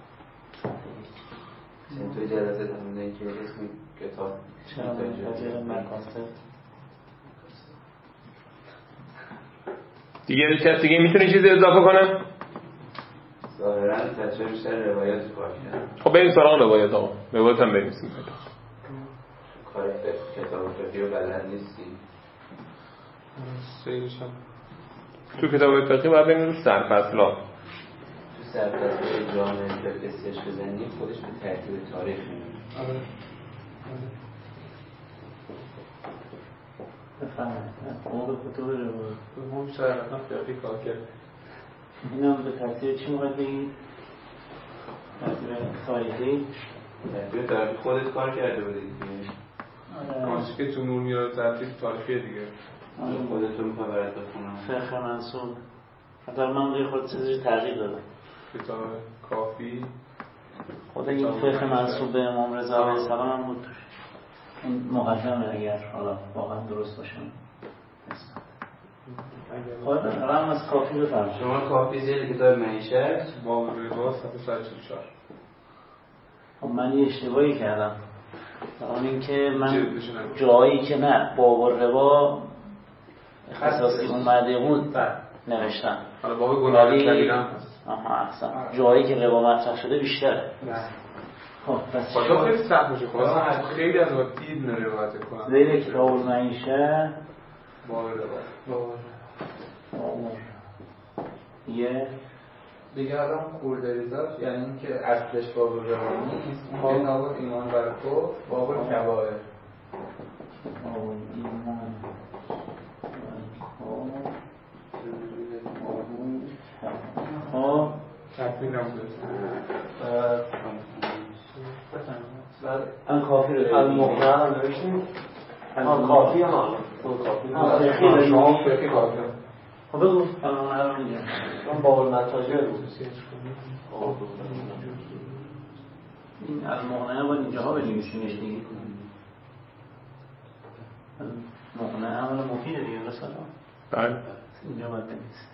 این توی جلسه دمونه که اسم کتاب منتجه مکاسب دیگه کسی دیگه میتونه چیزی اضافه کنه؟ ظاهراً تشریح بیشتر روایت کار کردن. خب بریم سراغ روایت آقا. روایت هم بنویسیم. کار کتاب فقهی رو بلد نیستی. سیرش هم تو کتاب فقهی باید بنویسیم سرفصلا. تو سرفصل جامعه فقه سرچ بزنی خودش به ترتیب تاریخ میاد. آره. بفهمید موقع کتب روایت اون شرحتنا فقهی کار کرد این هم به ترتیب چی موقع بگید؟ ترتیب تاریخی؟ ترتیب تاریخی خودت کار کرده بودید آنچه که تو نور میاره ترتیب تاریخی دیگه خودتون میخواه برد بخونم فقه منصوب در من بگه خود چیزی تغییر دادم کتاب کافی خود این فقه منصوب به امام رضا علیه السلام هم بود این مقدمه اگر حالا واقعا درست باشه خواهد الان از کافی بفرم شما کافی زیر کتاب معیشت باب ربا صفحه صد و چهل و چهار خب من یه اشتباهی کردم اون این که من جایی که نه باب ربا اختصاصی اومده بود نوشتم حالا باب گناه کبیره هم هست آها احسن جایی که ربا مطرح شده بیشتره خب پس خدا خیلی سخت میشه خدا خیلی از وقت دید نروایت کنم زیر کتاب المعیشه باب ربا باب یه دیگه الان خوردریزاش یعنی این که اصلش باب ربا نیست اون کتاب ایمان بر کفر باب کبائر باب ایمان خب تکمیل هم ان کافی رو ان مقنع هم نوشتیم ان کافی هم آن کافی شما فقهی کافی هم خب بگو ان مقنع رو میگم من باب المتاجر بود این المقنعه باید اینجاها بنویسیمش دیگه مقنعه عمل مفیده دیگه رسال بله اینجا باید بنویسیمش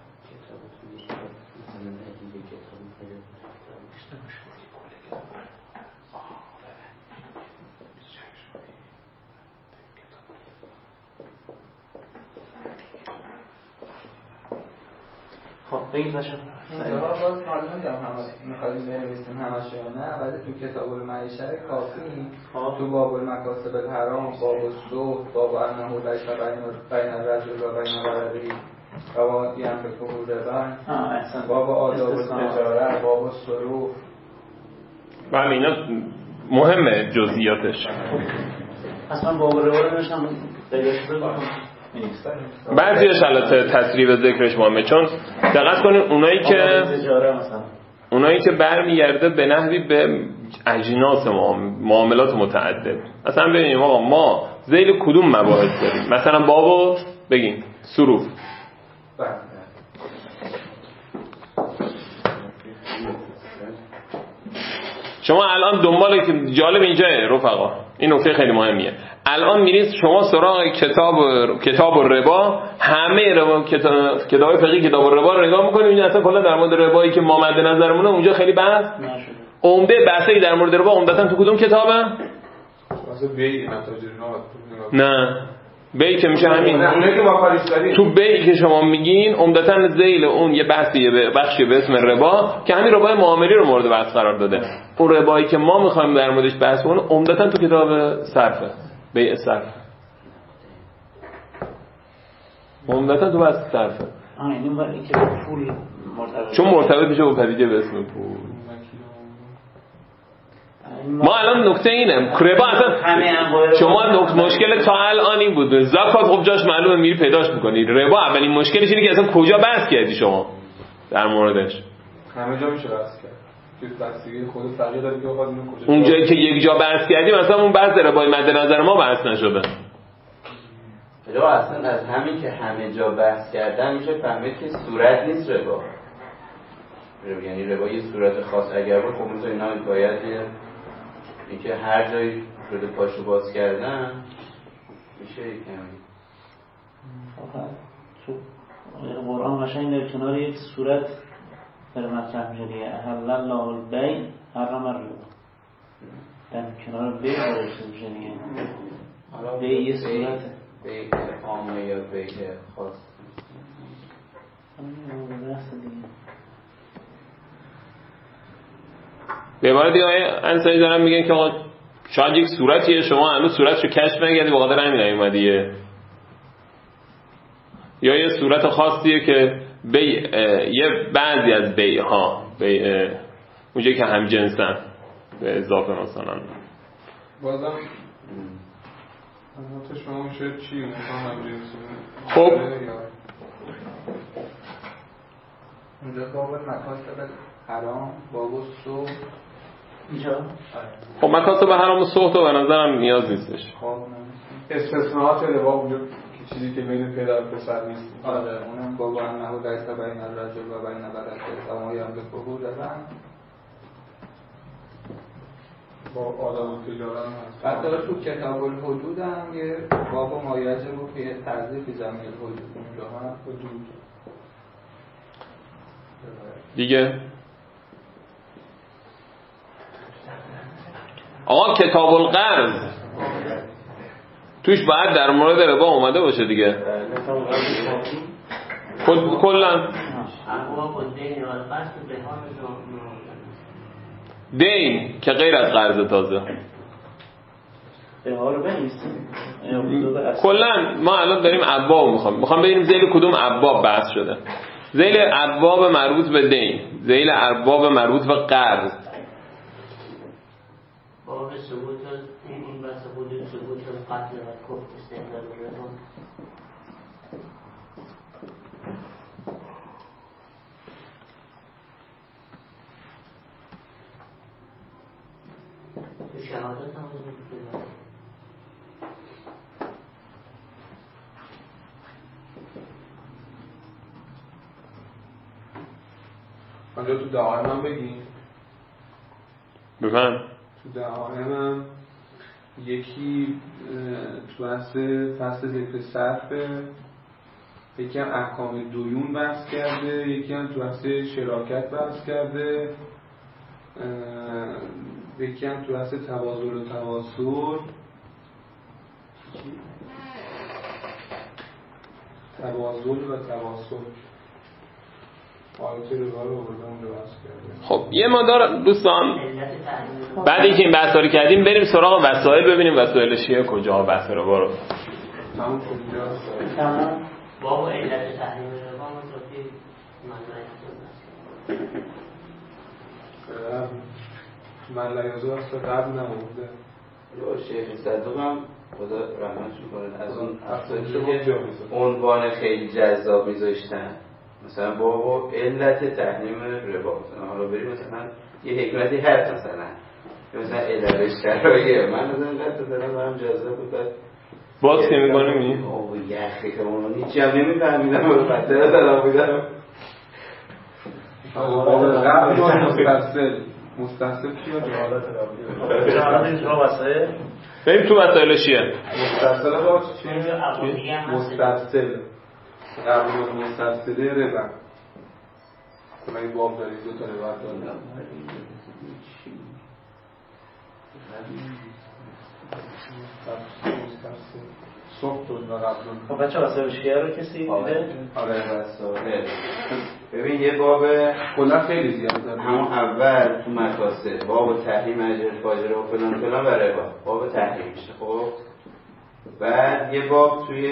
خب بگید باشه اینجا باز معلوم نمیدونم همه میخواییم بنویسیم همشه یا نه ولی تو کتاب المعیشه کافی تو باب المکاسب الحرام باب الزهد باب انه لیس بین الرجل و بین ولده قواعد ینفقه الربا باب آداب التجاره باب الصروف بله اینا مهمه جزئیاتش اصلا باب ربا رو نوشتم پیداش بگم بعضیش البته تصریح ذکرش مهمه، چون دقت کنین اونایی که اونایی که برمیگرده به نحوی به اجناس معاملات متعدد. مثلا ببینیم آقا ما ذیل کدوم مباحث داریم، مثلا بابو بگیم صروف. شما الان دنبال که جالب اینجاه رفقا، این نکته خیلی مهمیه، الان میرید شما سراغ کتاب کتاب الربا، همه ربا کتاب کتاب فقهی کتاب الربا رو نگاه میکنید، این اصلا کلا در مورد ربایی که ما مد نظرمونه اونجا خیلی بحث نشده. عمده بحثی در مورد ربا عمدتاً تو کدوم کتابه؟ واسه بی نتاجر نه بی که میشه همین تو بی که شما میگین عمدتاً ذیل اون یه بحثی به بخشی به اسم ربا که همین ربای معاملی رو مورد بحث قرار داده. اون ربایی که ما میخوایم در موردش بحث کنیم عمدتاً تو کتاب صرفه، بیع صرف، عمدتاً تو بحث صرفه. آه یعنی با اینکه پول مرتبط، چون مرتبط میشه با پدیده به اسم پول. ما الان نکته اینه ربا اصلا شما نکته مشکل تا الان این بود، زکات خب جاش معلومه میری پیداش میکنی، ربا اولین مشکلش اینه که اصلا کجا بحث کردی شما در موردش؟ همه جا میشه بحث کرد، تو بحثی خود فقیه داره که بخواد اینو کجا اونجایی که یک جا بحث کردیم مثلا اون بحث ربای مد نظر ما بحث نشده. ربا اصلا از همین که همه جا بحث کردن میشه فهمید که صورت نیست ربا. یعنی ربا یه صورت خاص اگر بود خب مثلا اینا باید اینکه هر جایی شده پاشو باز کردن میشه کمی. تو قرآن قشنگ در کنار یک صورت در مطرح میشه دیگه، احل الله البیع حرم الربا، در کنار بیع گذاشته میشه دیگه. بیع یه صورته، بیع عامه یا بیع خاص. به عبارت دیگه انسانی دارن میگن که آقا شاید یک صورتیه شما هنوز صورتشو کشف نکردی به خاطر همین نیومدیه، یا یه صورت خاصیه که بیع یه بعضی از بیع ها بیع اونجایی که هم جنسن به اضافه مثلا بازم حضرت شما میشه چی مثلا هم جنسن. خب اونجا باب مکاسب حرام باب سو اینجا خب مکاسب حرام و سوخت و به نظرم نیاز نیستش. خب استثناءات ربا اونجا چیزی که بین پدر و پسر نیست. آره اونم بابا انه لیس بین الرجل و بین ولده و ما یملکه روان با آدم و تجارت هست. حتی تو کتاب الحدود هم یه باب ما یجب که تعذیف جمعی الحدود اونجا هم حدود دیگه. آقا کتاب القرض توش باید در مورد ربا اومده باشه دیگه. کلا دین که غیر از قرض تازه کلا ما الان داریم ابواب میخوام میخوام ببینیم ذیل کدوم ابواب بحث شده. ذیل ابواب مربوط به دین، ذیل ابواب مربوط به قرض. باب ثبوت این بحث بود ثبوت قتل و کفر استدلال ربا. شهادت هم بود. آنجا تو دعای من بگیم بفهم تو دعای من یکی تو بحث فصل ذکر صرفه، یکی هم احکام دیون بحث کرده، یکی هم تو بحث شراکت بحث کرده، یکی هم تو بحث تبادل و تواصل تبادل و تواصل آیت ربا رو بردم رو بحث کرده. خب یه مقدار دوستان بعد اینکه این بحثا رو کردیم بریم سراغ وسایل ببینیم وسایل شیعه کجا بحث ربا رو تمام کجاست؟ تمام باب علت تحریم ربا مصرفی من لیازه هست قبل نمونده یا شیخ صدوق هم خدا رحمتشون کنه از اون افرادی که عنوان خیلی جذاب میذاشتن مثلا بابا علت تحریم ربا مثلا حالا بریم مثلا یه حکمتی هست مثلا مثلا علت شرایه من مثلا علت مثلا برام جذاب بود باز که میکنیم این آه یخی که اونو هیچی هم نمیفهمیدم رو فتره دارم بودم قبل مستفصل مستفصل چیه؟ جهالت قبلی جهالت رو وسایل بریم تو وسایلش چیه؟ مستفصل با چیه؟ مستفصل قبل مستفصله ربا من این باب داریم دو تا روایت دارم صبح دون و قبلون خب بچه وسایل شیعه رو کسی دیده؟ آره وسایل ببین یه باب کلا خیلی زیاد داره همون اول تو مکاسب باب تحریم اجر فاجر و فلان فلان و ربا باب تحریم میشه خب بعد یه باب توی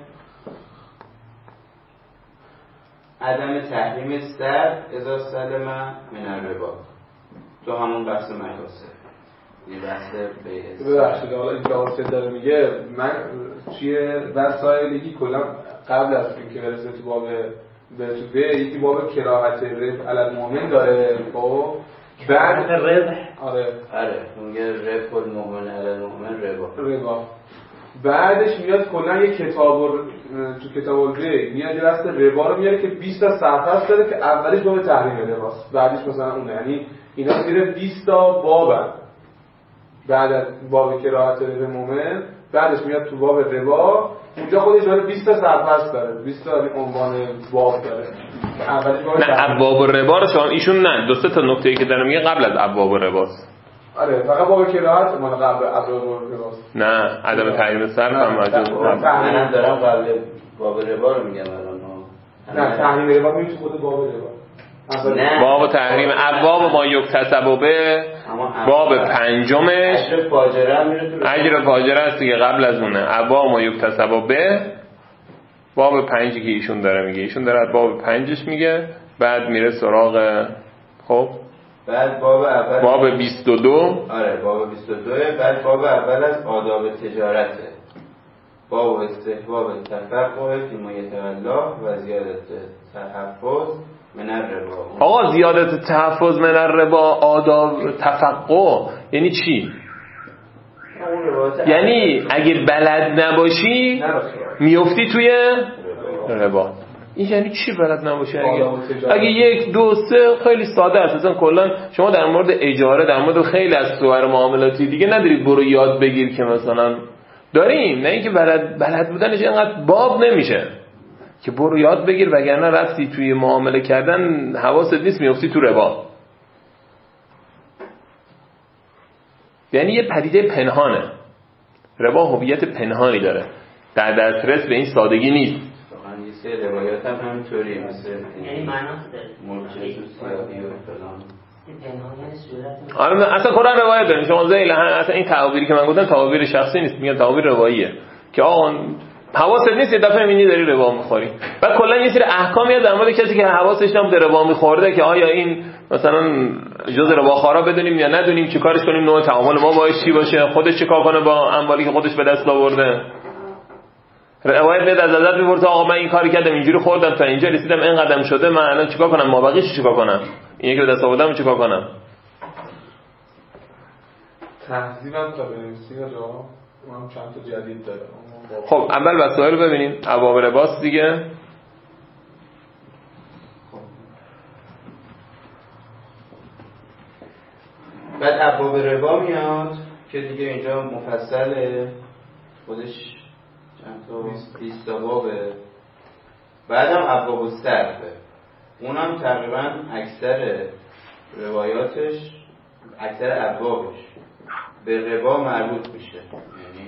عدم تحریم صرف اذا سلم من الربا تو همون بحث مکاسب یه بحث به ببخشید حالا این که داره میگه من توی وسایلگی کلا قبل از اینکه برسه تو باب به تو به یکی باب کراهت ربح علی المؤمن داره خب بعد ربح آره آره میگه ربح المؤمن علی المؤمن ربا ربا بعدش میاد کلا یه کتاب تو کتاب البیع میاد یه دست ربا رو میاره که بیست تا صفحه داره که اولش باب تحریم رباست بعدش مثلا اون یعنی اینا زیر بیست تا بابن بعد از باب کراهت ربح مومن بعدش میاد تو باب ربا اونجا خودش داره بیست تا سرپرست داره بیست تا عنوان باب داره اولش باب نه ابواب ربا رو شما ایشون نه دو سه تا نکته‌ای که داره میگه قبل از ابواب رباست آره فقط باب کراهت مال قبل ابواب رباست نه عدم تحریم صرف هم موجود منم دارم قبل باب ربا رو میگم الان نه تحریم ربا میگه تو خود باب ربا باب تحریم ابواب ما یکتسب به باب پنجمش اجر فاجره میره تو اجر فاجره است دیگه قبل از اونه ابواب ما یکتسب به باب پنجی که ایشون داره میگه ایشون داره باب پنجش میگه بعد میره سراغ خب بعد باب اول باب بیست و دو آره باب بیست و دو بعد باب اول از آداب تجارته باب استحباب تفقه فی ما یتولا و زیادت تحفظ من الربا آقا زیادت تحفظ من الربا آداب تفقه یعنی چی؟ یعنی اگه بلد نباشی میفتی توی ربا این یعنی چی بلد نباشی؟ اگه, اگه یک دو سه خیلی ساده است اصلا کلا شما در مورد اجاره در مورد خیلی از صور معاملاتی دیگه ندارید برو یاد بگیر که مثلا داریم نه اینکه بلد بلد بودنش اینقدر باب نمیشه که برو یاد بگیر وگرنه رفتی توی معامله کردن حواست نیست میفتی تو ربا یعنی یه پدیده پنهانه ربا هویت پنهانی داره در دسترس به این سادگی نیست واقعا یه سری روایات هم همینطوری مثل یعنی معنی داره مرجع تو سیاهی و فلان آره اصلا قرآن روایت داره شما زیل اصلا این تعابیری که من گفتم تعابیر شخصی نیست میگن تعابیر رواییه که آقا حواست نیست یه دفعه میبینی داری ربا میخوری بعد کلا یه سری احکامی هست در مورد کسی که حواسش نبوده ربا میخورده که آیا این مثلا جز رباخوارا بدونیم یا ندونیم چیکارش کنیم نوع تعامل ما باهاش چی باشه خودش چیکار کنه با اموالی که خودش به دست آورده روایت میاد از حضرت میپرسه آقا من این کاری کردم اینجوری خوردم تا اینجا رسیدم این قدم شده من الان چیکار کنم ما بقیش چیکار کنم این یکی به دست آوردم چیکار کنم تهذیبم تا بنویسیم یا من چند تا جدید دارم خب اول وسایل رو ببینیم ابواب رباست دیگه بعد ابواب ربا میاد که دیگه اینجا مفصله خودش چند تا بیست تا بابه بعدم ابواب صرفه اونم تقریبا اکثر روایاتش اکثر ابوابش به ربا مربوط میشه یعنی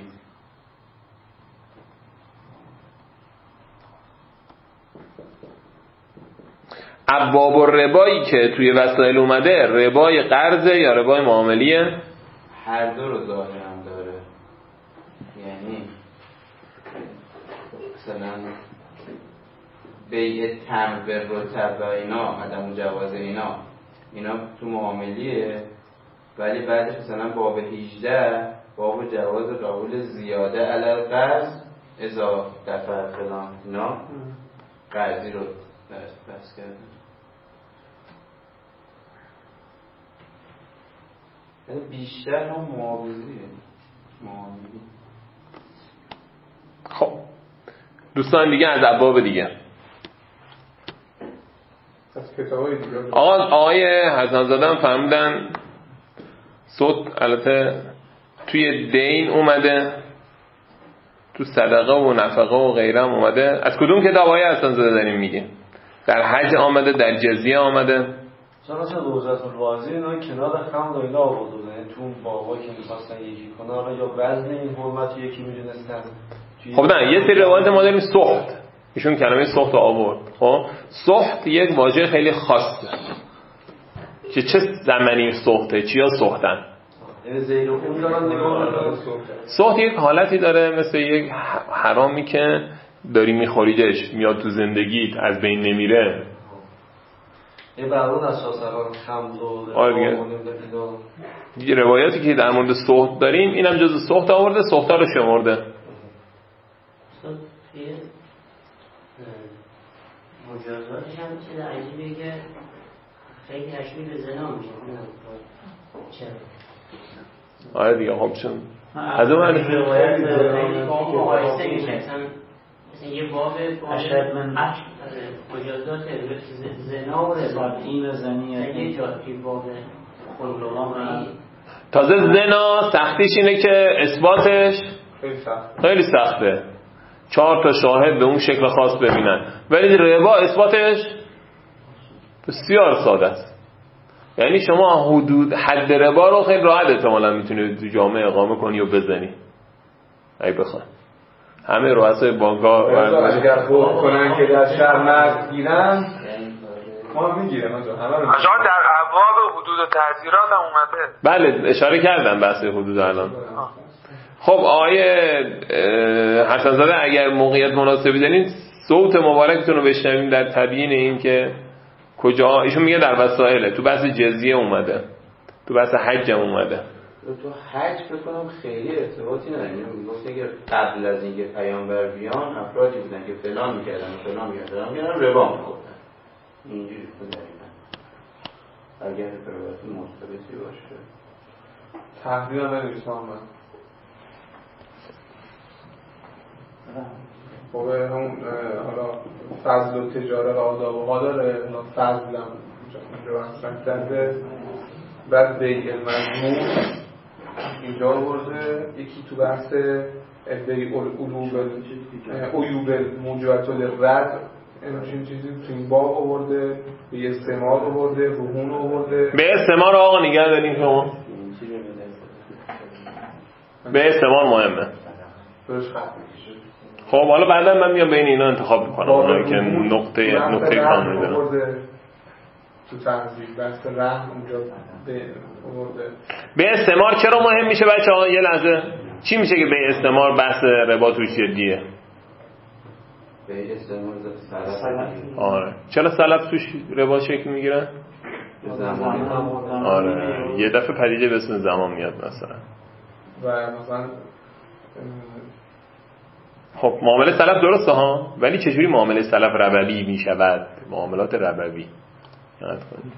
ابواب الربایی که توی وسایل اومده ربای قرضه یا ربای معاملیه هر دو رو ظاهرا داره یعنی مثلا بیع تنبر و تبع اینا عدم جواز اینا اینا تو معاملیه ولی بعدش مثلا باب هجده باب جواز قبول زیاده علی قرض اذا دفع فلان اینا قرضی رو درست بحث کردن. یعنی بیشتر هم معاوضیه معاوضی. خب دوستان دیگه از ابواب دیگه از کتابای دیگه آقا آقای حسن زاده هم فهمیدن صوت البته توی دین اومده، تو صدقه و نفقه و غیره هم اومده. از کدوم کتاب آقای حسن زاده داریم میگیم؟ در حج آمده، در جزیه آمده. چرا مثلا روزت الواضی اینا کنار خمر و اینا آورده بودن تو اون بابا که میخواستن یکی کنن، حالا یا وزن این حرمت یکی میدونستن. خب نه یه سری روایت ما داریم سخت، ایشون کلمه سخت رو آورد. خب سخت یک واژه خیلی خاصه که چه زمانی سخته، چیا سختن. یعنی زیر اون دارن نگاه سخت یک حالتی داره مثل یک حرامی که داری میخوریدش میاد تو زندگیت از بین نمیره. یه برون اساسا خمر و آره دیگه روایاتی که در مورد سخت داریم اینم جزو سخت آورده، سختا رو شمرده. مجازاتش هم چیز عجیبه که خیلی تشبیه به زنا میشه. چرا؟ آره دیگه خب چون از اون من روایت مقایسه میشه مثلا یه باب اشد من مجازات زنا و این زنیه یه جاتی باب خلقان. تازه زنا سختیش اینه که اثباتش خیلی سخته، چهار تا شاهد به اون شکل خاص ببینن، ولی ربا اثباتش بسیار ساده است. یعنی شما حدود حد ربا رو خیلی راحت احتمالاً میتونی تو جامعه اقامه کنی و بزنی اگه بخوای. همه رؤسای بانک‌ها اگر خود کنن که در شهر مرد گیرن ما میگیریم همه رو. آجا در ابواب حدود و تعزیرات هم اومده. بله اشاره کردم بحث حدود الان. خب آقای حسن زاده اگر موقعیت مناسبی دارین صوت مبارکتون رو بشنویم در تبیین این که کجا ایشون میگه در وسائله، تو بحث جزیه اومده، تو بحث حج هم اومده. تو حج بکنم خیلی ارتباطی نداره. میگفت اگر قبل از اینکه پیامبر بیان افرادی بودن که فلان میکردن و فلان میکردن فلان میکردن ربا میخوردن. اینجوری بود دقیقا. اگر روایت مرتبطی باشه تحریر هم نمیشتم من خب همون حالا فضل و تجاره و آداب و ها داره، فضل هم اونجا بحثن کرده. بعد بیع المضمون اینجا برده، یکی تو بحث بیع عیوب الموجبة للرد این چیزی تو این باب آورده، به استعمال آورده، روحون آورده. به استعمال آقا نگه داریم شما به استعمال مهمه. خب حالا بعدا من میام بین اینا انتخاب میکنم اونایی که نقطه نقطه کامل دارن. تو تنظیم بحث رحم اونجا به آورده. به استعمار چرا مهم میشه بچه ها؟ یه لحظه چی میشه که به استعمار بحث ربا توش جدیه؟ به استعمار سلف. آره چرا سلف توش ربا شکل میگیره؟ زمان. آره یه دفعه پدیده به اسم زمان میاد مثلا. و مثلا خب معامله سلف درسته ها، ولی چجوری معامله سلف ربوی میشود؟ معاملات ربوی یاد کنید.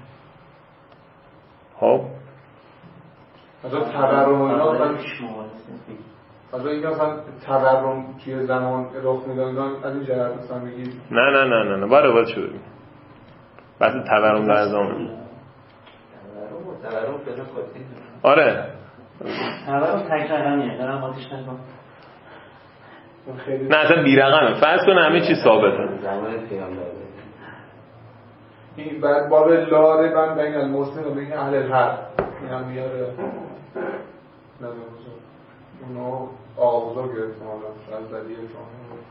خب از اون تورم و اینا از این مثلا تورم توی زمان رخ میدن از این جهت مثلا بگید نه نه نه نه نه باره باید شده بحث تورم در زمان تورم فعلا خاطی آره تورم تک رقمیه دارم آتیش نکن نه اصلا بی رقمه، فرض کن همه چی ثابته. زمان پیامبر این بعد باب لا ربا بین المسلم و بین اهل الحرب این هم میاره نظر بزرگ اونو آقا بزرگ گرفتم حالا از دلیه شما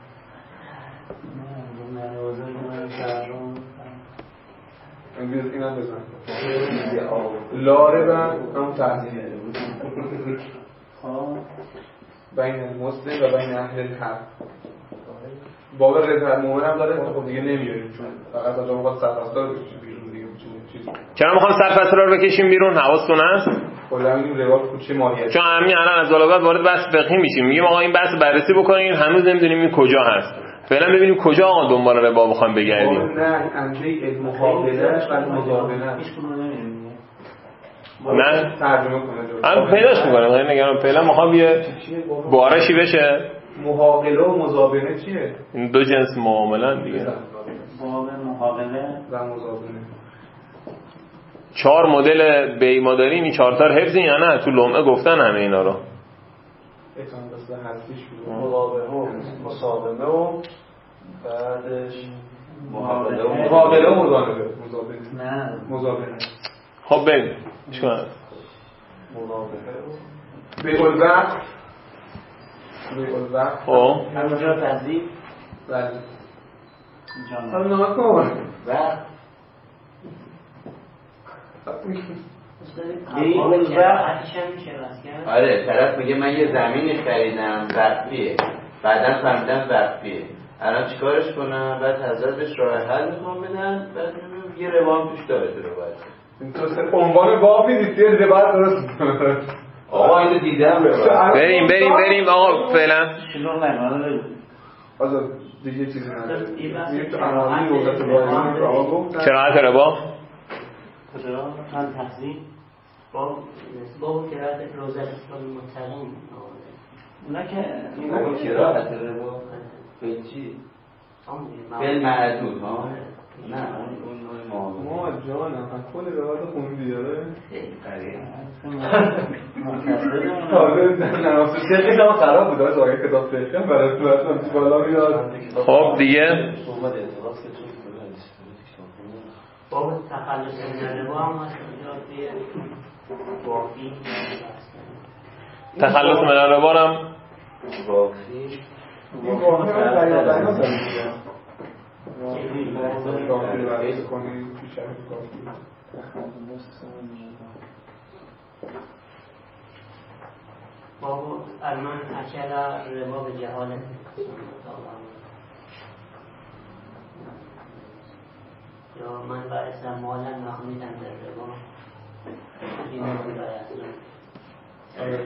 این این هم بزن لا ربا هم تحصیل بین المسلم و بین اهل الحرب. باب ربا مومن هم داره خب دیگه نمیاریم چون فقط از اون وقت سرپرستار بکشیم بیرون دیگه چیزی. چرا میخوام سرپرستار رو بکشیم بیرون؟ حواستون هست؟ کلا این روایت چه ماهیتی. چون همین الان از بعد وارد بحث فقهی میشیم، میگیم آقا این بحث بررسی بکنین، هنوز نمیدونیم این کجا هست. فعلا ببینیم کجا آقا دنبال ربا بخوایم بگردیم. نه انده المقابله و المداوله هیچ کدوم نمیدونیم. نه ترجمه کنه. الان پیداش میکنم، من نگران فعلا میخوام یه بارشی بشه. محاقله و مزابنه چیه؟ این دو جنس معامله‌ن دیگه. باب محاقله و مزابنه. چهار مدل بیع ما داریم، این چهار تا رو حفظین یا نه؟ تو لمعه گفتن همه اینا رو. اتون بس حرفیش بود. مقابله و مسابقه و بعدش محاقله و محاقله و مزابنه. نه مزابنه. خب بگیم چیکار؟ مقابله بیع الوقت. بیع الوقت. خب همونجا تذیب بله. جان حالا نما کن. و آره طرف میگه من یه زمینی خریدم وقفیه، بعدا فهمیدم وقفیه، الان چیکارش کنم؟ بعد حضرت بهش راه حل میخوام بدن، بعد یه روان توش داره تو روایت. این تو عنوان باب نیست، یه روایت درست. آقا اینو دیدم روایت. بریم بریم بریم آقا فعلا. شلوغ نکنه. آزاد دیگه چیزی نداره. میگه تو عناوین روزت وایزی رو آقا گفتن. قرائت ربا کجا؟ من تحصیل باب باب قرائت روزه المتقین. اونا که این قرائت ربا چی؟ فعل معدود ها؟ نه اون نوع معامله. ما جانم کل روایت خوندی داره. آره نه واسه فقهش هم خراب بود، از آگه کتاب فقه برای تو بالا میاد. خب دیگه باب تخلص من ربا هم هست اینجا بافی تخلص من ربا هم بافی این واقعی ها دریا دریا داره میگه واقعی برای کنی پیش از کافی. بابا ارمان اکل ربا به جهالت یا من باعث مالا نخمیدم در ربا این رو باید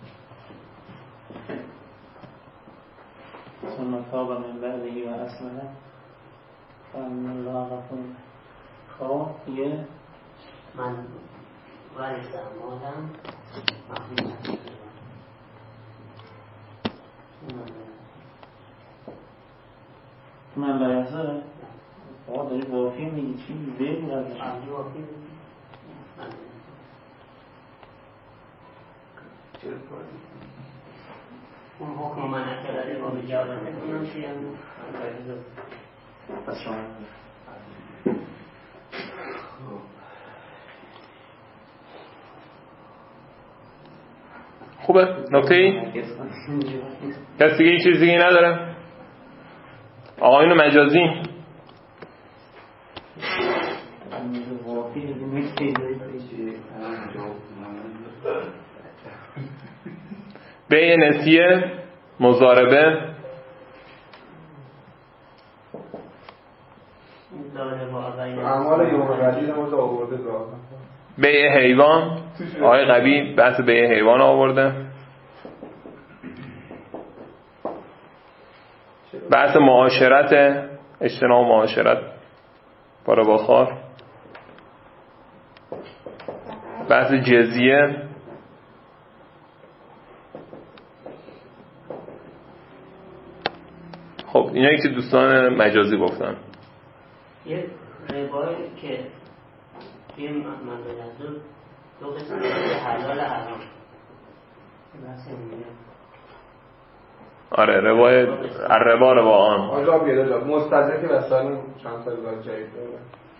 ثم تاب من بعده و اصله فأن الله غفور. خب یه من وارث مالم مخمیدم من لایزه آقا داری وافی میگی چی بگو ازش عبدی وافی اون حکم من اکلاری با بجالته اونم چیم پس شما خوبه؟ نکته ای؟ کسی دیگه این چیز دیگه نداره؟ آقا اینو مجازی بیع نسیه مضاربه اعمال یوم قدیر هم تو آورده راه. بیع حیوان آقای قبی بحث بیع حیوان آورده. بحث معاشرت اجتناب معاشرت با رباخوار. بحث جزیه. خب اینایی که دوستان مجازی گفتن. یه روایی که توی منبع نزول دو قسم حلال حرام بحث میگه. آره روای الربا رباان آجا بیاده جا مستدرک وسائل چند تا روای جدید داره.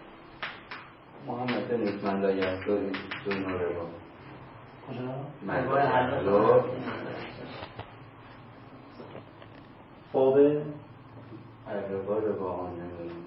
محمد نیست من لایه داریم دو نوع ربا. کجا؟ منبع حلال باب الربا رباان نمیدونم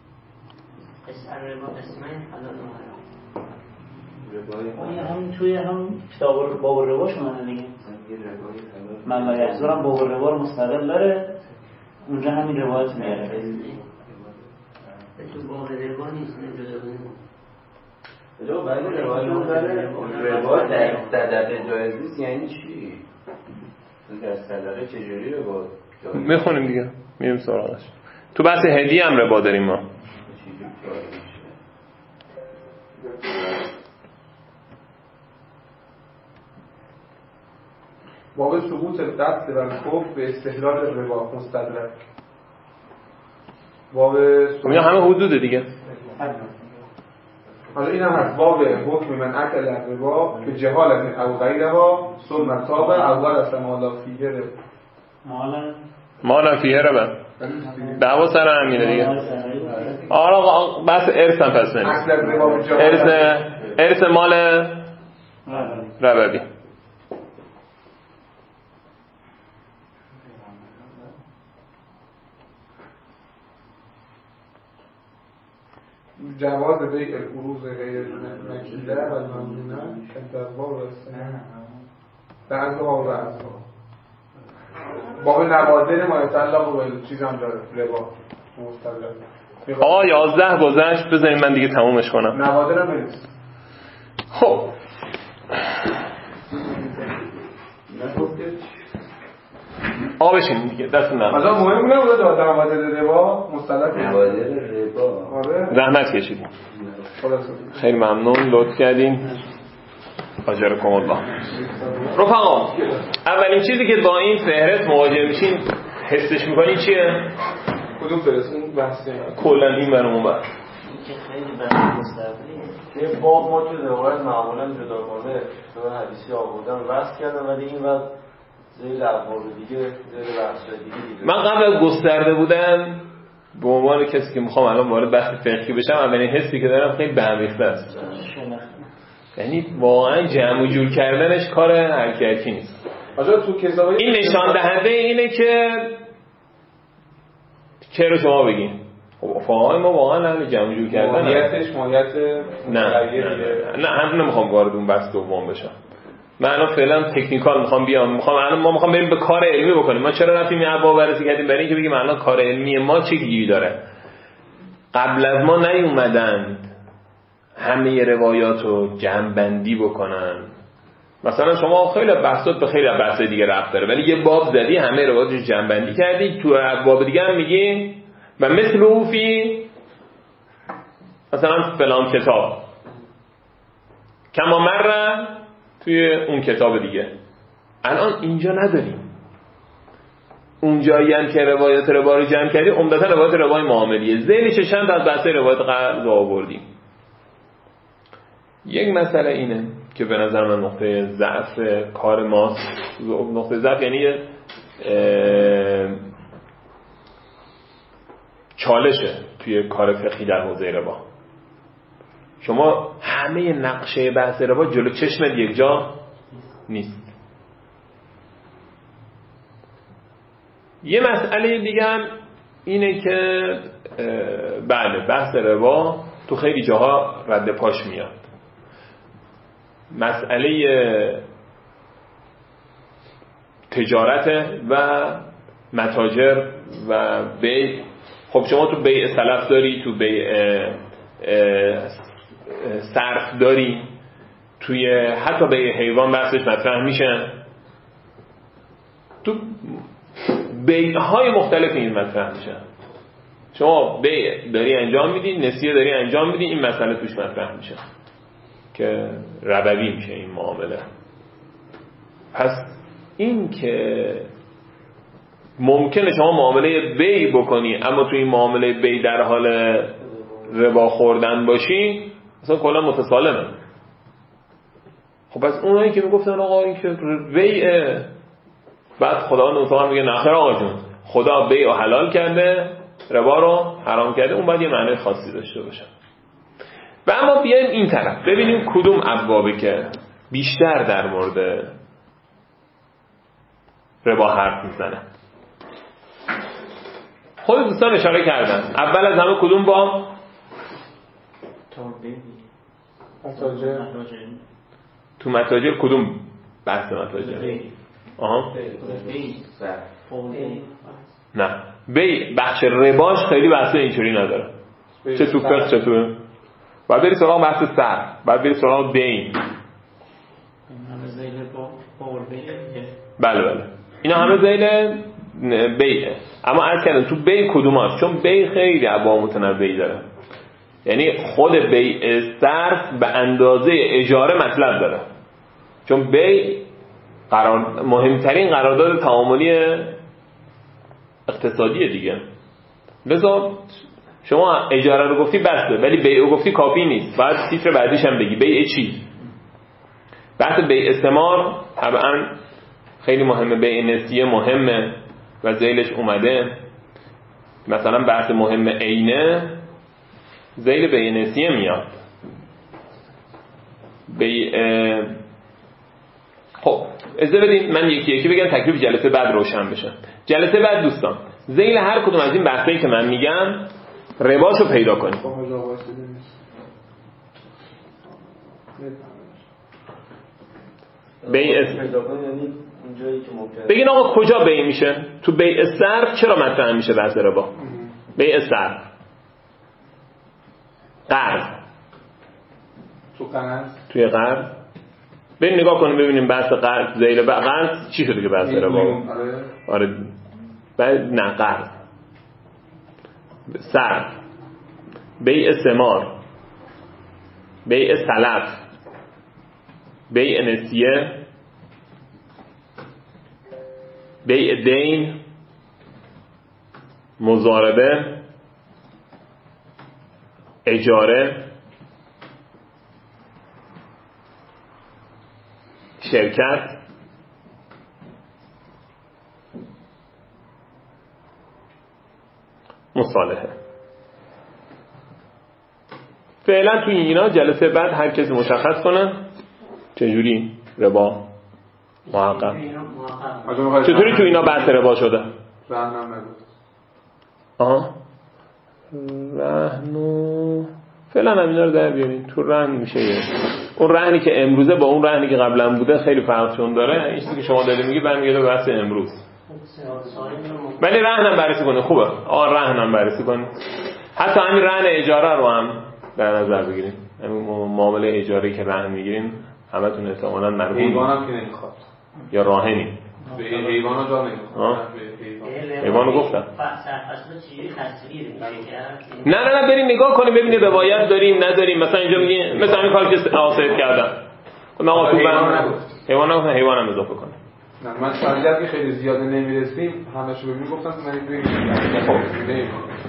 الربا اسمین حلال و حرام. این هم توی هم کتاب باب الربا شما دیگه. من لا یحضرم باب الربا رو مستقل داره، اونجا همین روایت میاره. تو باب الربا نیست جدا کنیم. جو بعد روایت ربا در صدقه جایز نیست یعنی چی؟ در صدقه چجوری ربا؟ میخونیم دیگه میریم سراغش. تو بحث هدیه هم ربا داریم ما. باب ثبوت قتل و کفر به استحلال ربا مستدرک. باب اینا همه حدود دیگه. حالا این هم هست باب حکم من اکل ربا به جهالت او غیرها ثم تاب اول از مالا فیه ربا مالا مالا فیه ربا دعوا سر همینه دیگه. آره آقا بس ارث هم پس من ارث ارث مال ربوی. جواز بیع العروض غیر مکیله و ممنونه کتبا و سنه بعضها و بعضها. باب نوادر ما یتعلق و چیز هم داره ربا مستدرک. آقا یازده گذشت بذاریم من دیگه تمومش کنم. نوادر هم نیست. خب آبشین دیگه دستون نمید. حالا مهم نبوده داد نوادر ربا مستدرک نوادر ربا آره زحمت کشیدیم. خیلی ممنون لطف کردین. اجرکم الله. رفقا اولین چیزی که با این فهرست مواجه میشین حسش میکنین چیه؟ کدوم فهرست؟ اون بحثه کلا این برامون بر که خیلی بحث گسترده. یه باب ما که روایت معمولا جداگانه تو حدیثی آوردن وصل کردن ولی این وقت زیر ابواب دیگه زیر بحث دیگه دیگه. من قبل از گسترده بودن به عنوان کسی که میخوام الان وارد بحث فقهی بشم اولین حسی که دارم خیلی به‌آمیخته است. یعنی واقعا جمع و جور کردنش کار حرکتی نیست. این نشان دهنده اینه که چرا شما بگین خب فاهای ما واقعا همین جمع جور کردن ماهیتش ماهیت نه نه نه هم نمیخوام وارد اون بحث دوم بشم. من الان فعلا تکنیکال میخوام بیام میخوام الان ما میخوام بریم به کار علمی بکنیم. ما چرا رفتیم این ابواب بررسی کردیم؟ برای اینکه بگیم الان کار علمی ما چه گیری داره. قبل از ما نیومدن همه روایات رو جمع بندی بکنن. مثلا شما خیلی بحثات به خیلی بحث دیگه ربط داره ولی یه باب زدی همه روایات رو جمع بندی کردی تو باب دیگه هم میگی و مثل او فی مثلا فلان کتاب کما مره توی اون کتاب دیگه. الان اینجا نداریم. اونجایی هم که روایات ربا رو جمع کردیم عمدتا روایات ربای معاملیه. ذیلش چند از بحث روایات قرض آوردیم. یک مسئله اینه که به نظر من نقطه ضعف کار ماست. نقطه ضعف یعنی چالشه توی کار فقهی در حوزه ربا. شما همه نقشه بحث ربا جلو چشمت یک جا نیست. یه مسئله دیگه هم اینه که بله بحث ربا تو خیلی جاها رد پاش میاد. مسئله تجارت و متاجر و بیع. خب شما تو بیع سلف داری، تو بیع صرف داری، توی حتی بیع حیوان بحثش مطرح میشه. تو بیع های مختلف این مطرح میشه. شما بیع داری انجام میدی، نسیه داری انجام میدی، این مسئله توش مطرح میشه که ربوی میشه این معامله. پس این که ممکنه شما معامله بی بکنی اما توی این معامله بی در حال ربا خوردن باشی اصلا کلا متسالمه. خب پس اونایی که میگفتن آقا این که بیعه بعد خداوند متعال میگه نخیر آقا جون خدا بیع رو حلال کرده ربا رو حرام کرده، اون باید یه معنی خاصی داشته باشه. و اما بیایم این طرف ببینیم کدوم ابوابه که بیشتر در مورد ربا حرف میزنه. خود دوستان اشاره کردن اول از همه کدوم باب؟ متاجر. تو متاجر کدوم بحث متاجر؟ آها نه بی بخش رباش خیلی بحث اینجوری نداره. چه تو فقه چه تو بعد بری سراغ بحث سر، بعد بری سراغ دین. بله بله اینا همه ذیل بیعه. اما عرض کردم تو بیع کدوم هست؟ چون بیع خیلی ابواب متنوعی داره، یعنی خود بیع صرف به اندازه اجاره مطلب داره، چون بیع قرار مهمترین قرارداد تعاملی اقتصادیه دیگه. لذا شما اجاره رو گفتی بسته، ولی بیع رو گفتی کافی نیست، بعد تیتر بعدیش هم بگی بیع چی. بحث بیع ثمار طبعا خیلی مهمه، بیع نسیه مهمه و ذیلش اومده. مثلا بحث مهم عینه ذیل بیع نسیه میاد. بیع خب اجازه بدین من یکی یکی بگم تکلیف جلسه بعد روشن بشه. جلسه بعد دوستان ذیل هر کدوم از این بحثایی که من میگم رباشو پیدا کنید. بیع بگین آقا کجا بیع میشه؟ تو بیع صرف چرا مطرح میشه بحث ربا؟ بیع صرف قرض تو قرض توی قرض بریم نگاه کنیم ببینیم بحث قرض ذیل قرض چی شده که بحث ربا؟ آره بعد نه قرض صرف بیع ثمار بیع سلف بیع نسیه بیع دین مضاربه اجاره شرکت مصالحه. فعلا توی اینا جلسه بعد هر کسی مشخص کنه چجوری ربا محقق چطوری تو اینا بحث ربا شده. رهن آها رهن فعلا هم اینا رو در بیارین. تو رهن میشه یه اون رهنی که امروزه با اون رهنی که قبلا بوده خیلی فرق چون داره. این چیزی که شما داری میگی برمیگرده به بحث امروز. ولی رهن هم بررسی کنه خوبه. آ رهن هم بررسی کنه. حتی همین رهن اجاره رو هم در نظر بگیریم. همین معامله اجاری که رهن میگیریم همتون احتمالاً مربوط حیوانم که نمیخواد یا راهنی به حیوانا جا نمیخواد. حیوانو گفتم نه نه نه بریم نگاه کنیم ببینید روایت داریم نداریم. مثلا اینجا میگه مثلا همین کاری که آصف کردن من آقا تو بند حیوان نگفتن حیوان هم اضافه کنه. نه من شاید که خیلی زیاده نمیرسیم همشو ببینیم گفتم که من ببینیم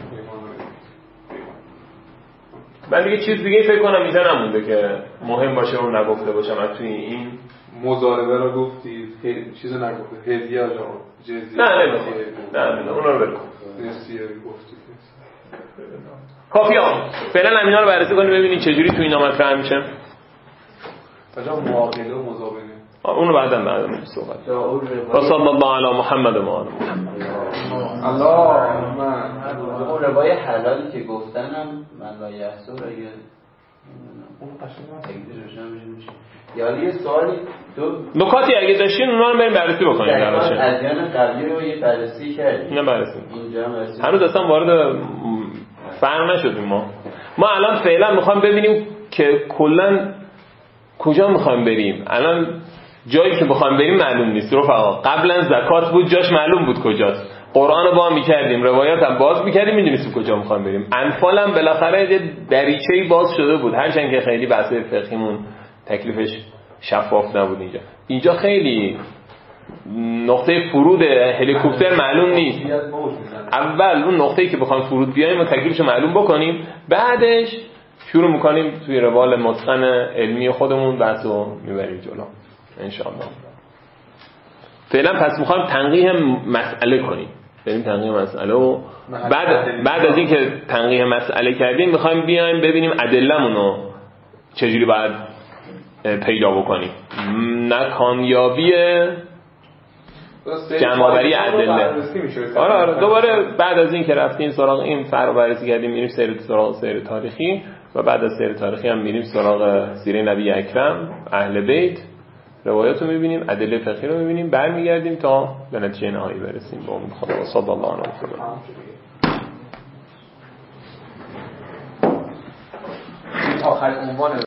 من دیگه چیز دیگه فکر کنم اینجا نمونده که مهم باشه اون نگفته باشم. از توی این مضاربه رو گفتید چیزو نگفته هدیه رو جزیه نه نمیخوام نه نه اونا رو بگو نسیه گفتید کافیه. فعلا همینا رو بررسی کنیم ببینیم چجوری تو اینا مطرح میشه. کجا معاقله و مزابنه اونو بعداً بعداً صحبت. صلی الله علی محمد و آل محمد. اللهم اون روای حلالی که گفتنم من لا یحسر اگه اون قشنگ روشن میشه. یا یه سوالی تو نکاتی اگه داشتین اونا رو بریم بررسی بکنیم. در باشه ادیان قبلی رو یه بررسی کردیم. اینا بررسی. اینجا بررسی. هنوز اصلا وارد فرق نشدیم ما. ما الان فعلا میخوایم ببینیم که کلا کجا میخوایم بریم. الان جایی که بخوایم بریم معلوم نیست رفقا. قبلا زکات بود جاش معلوم بود کجاست. قرآن رو با میکردیم روایات هم باز میکردیم میدونستیم کجا میخوایم بریم. انفال هم بالاخره یه دریچه‌ای باز شده بود هرچند که خیلی بحث فقهیمون تکلیفش شفاف نبود. اینجا اینجا خیلی نقطه فرود هلیکوپتر معلوم نیست. اول اون نقطه‌ای که بخوایم فرود بیایم و تکلیفش معلوم بکنیم بعدش شروع میکنیم توی روال متقن علمی خودمون بحثو میبریم جلو ان شاء الله. فعلا پس میخوایم تنقیح مسئله کنیم. بریم تنقیح مسئله و بعد بعد از اینکه تنقیح مسئله کردیم میخوایم بیایم ببینیم ادله‌مونو چجوری باید پیدا بکنیم. نه کامیابی جمع‌آوری ادله. آره آره دوباره بعد از این که رفتیم سراغ این فرع بررسی کردیم میریم سیر سراغ سیر تاریخی و بعد از سیر تاریخی هم میریم سراغ سیره نبی اکرم اهل بیت روایات رو میبینیم ادله فقهی رو میبینیم برمیگردیم تا به نتیجه نهایی برسیم. با امید خدا صلی الله علیه و سلم. آخرین عنوان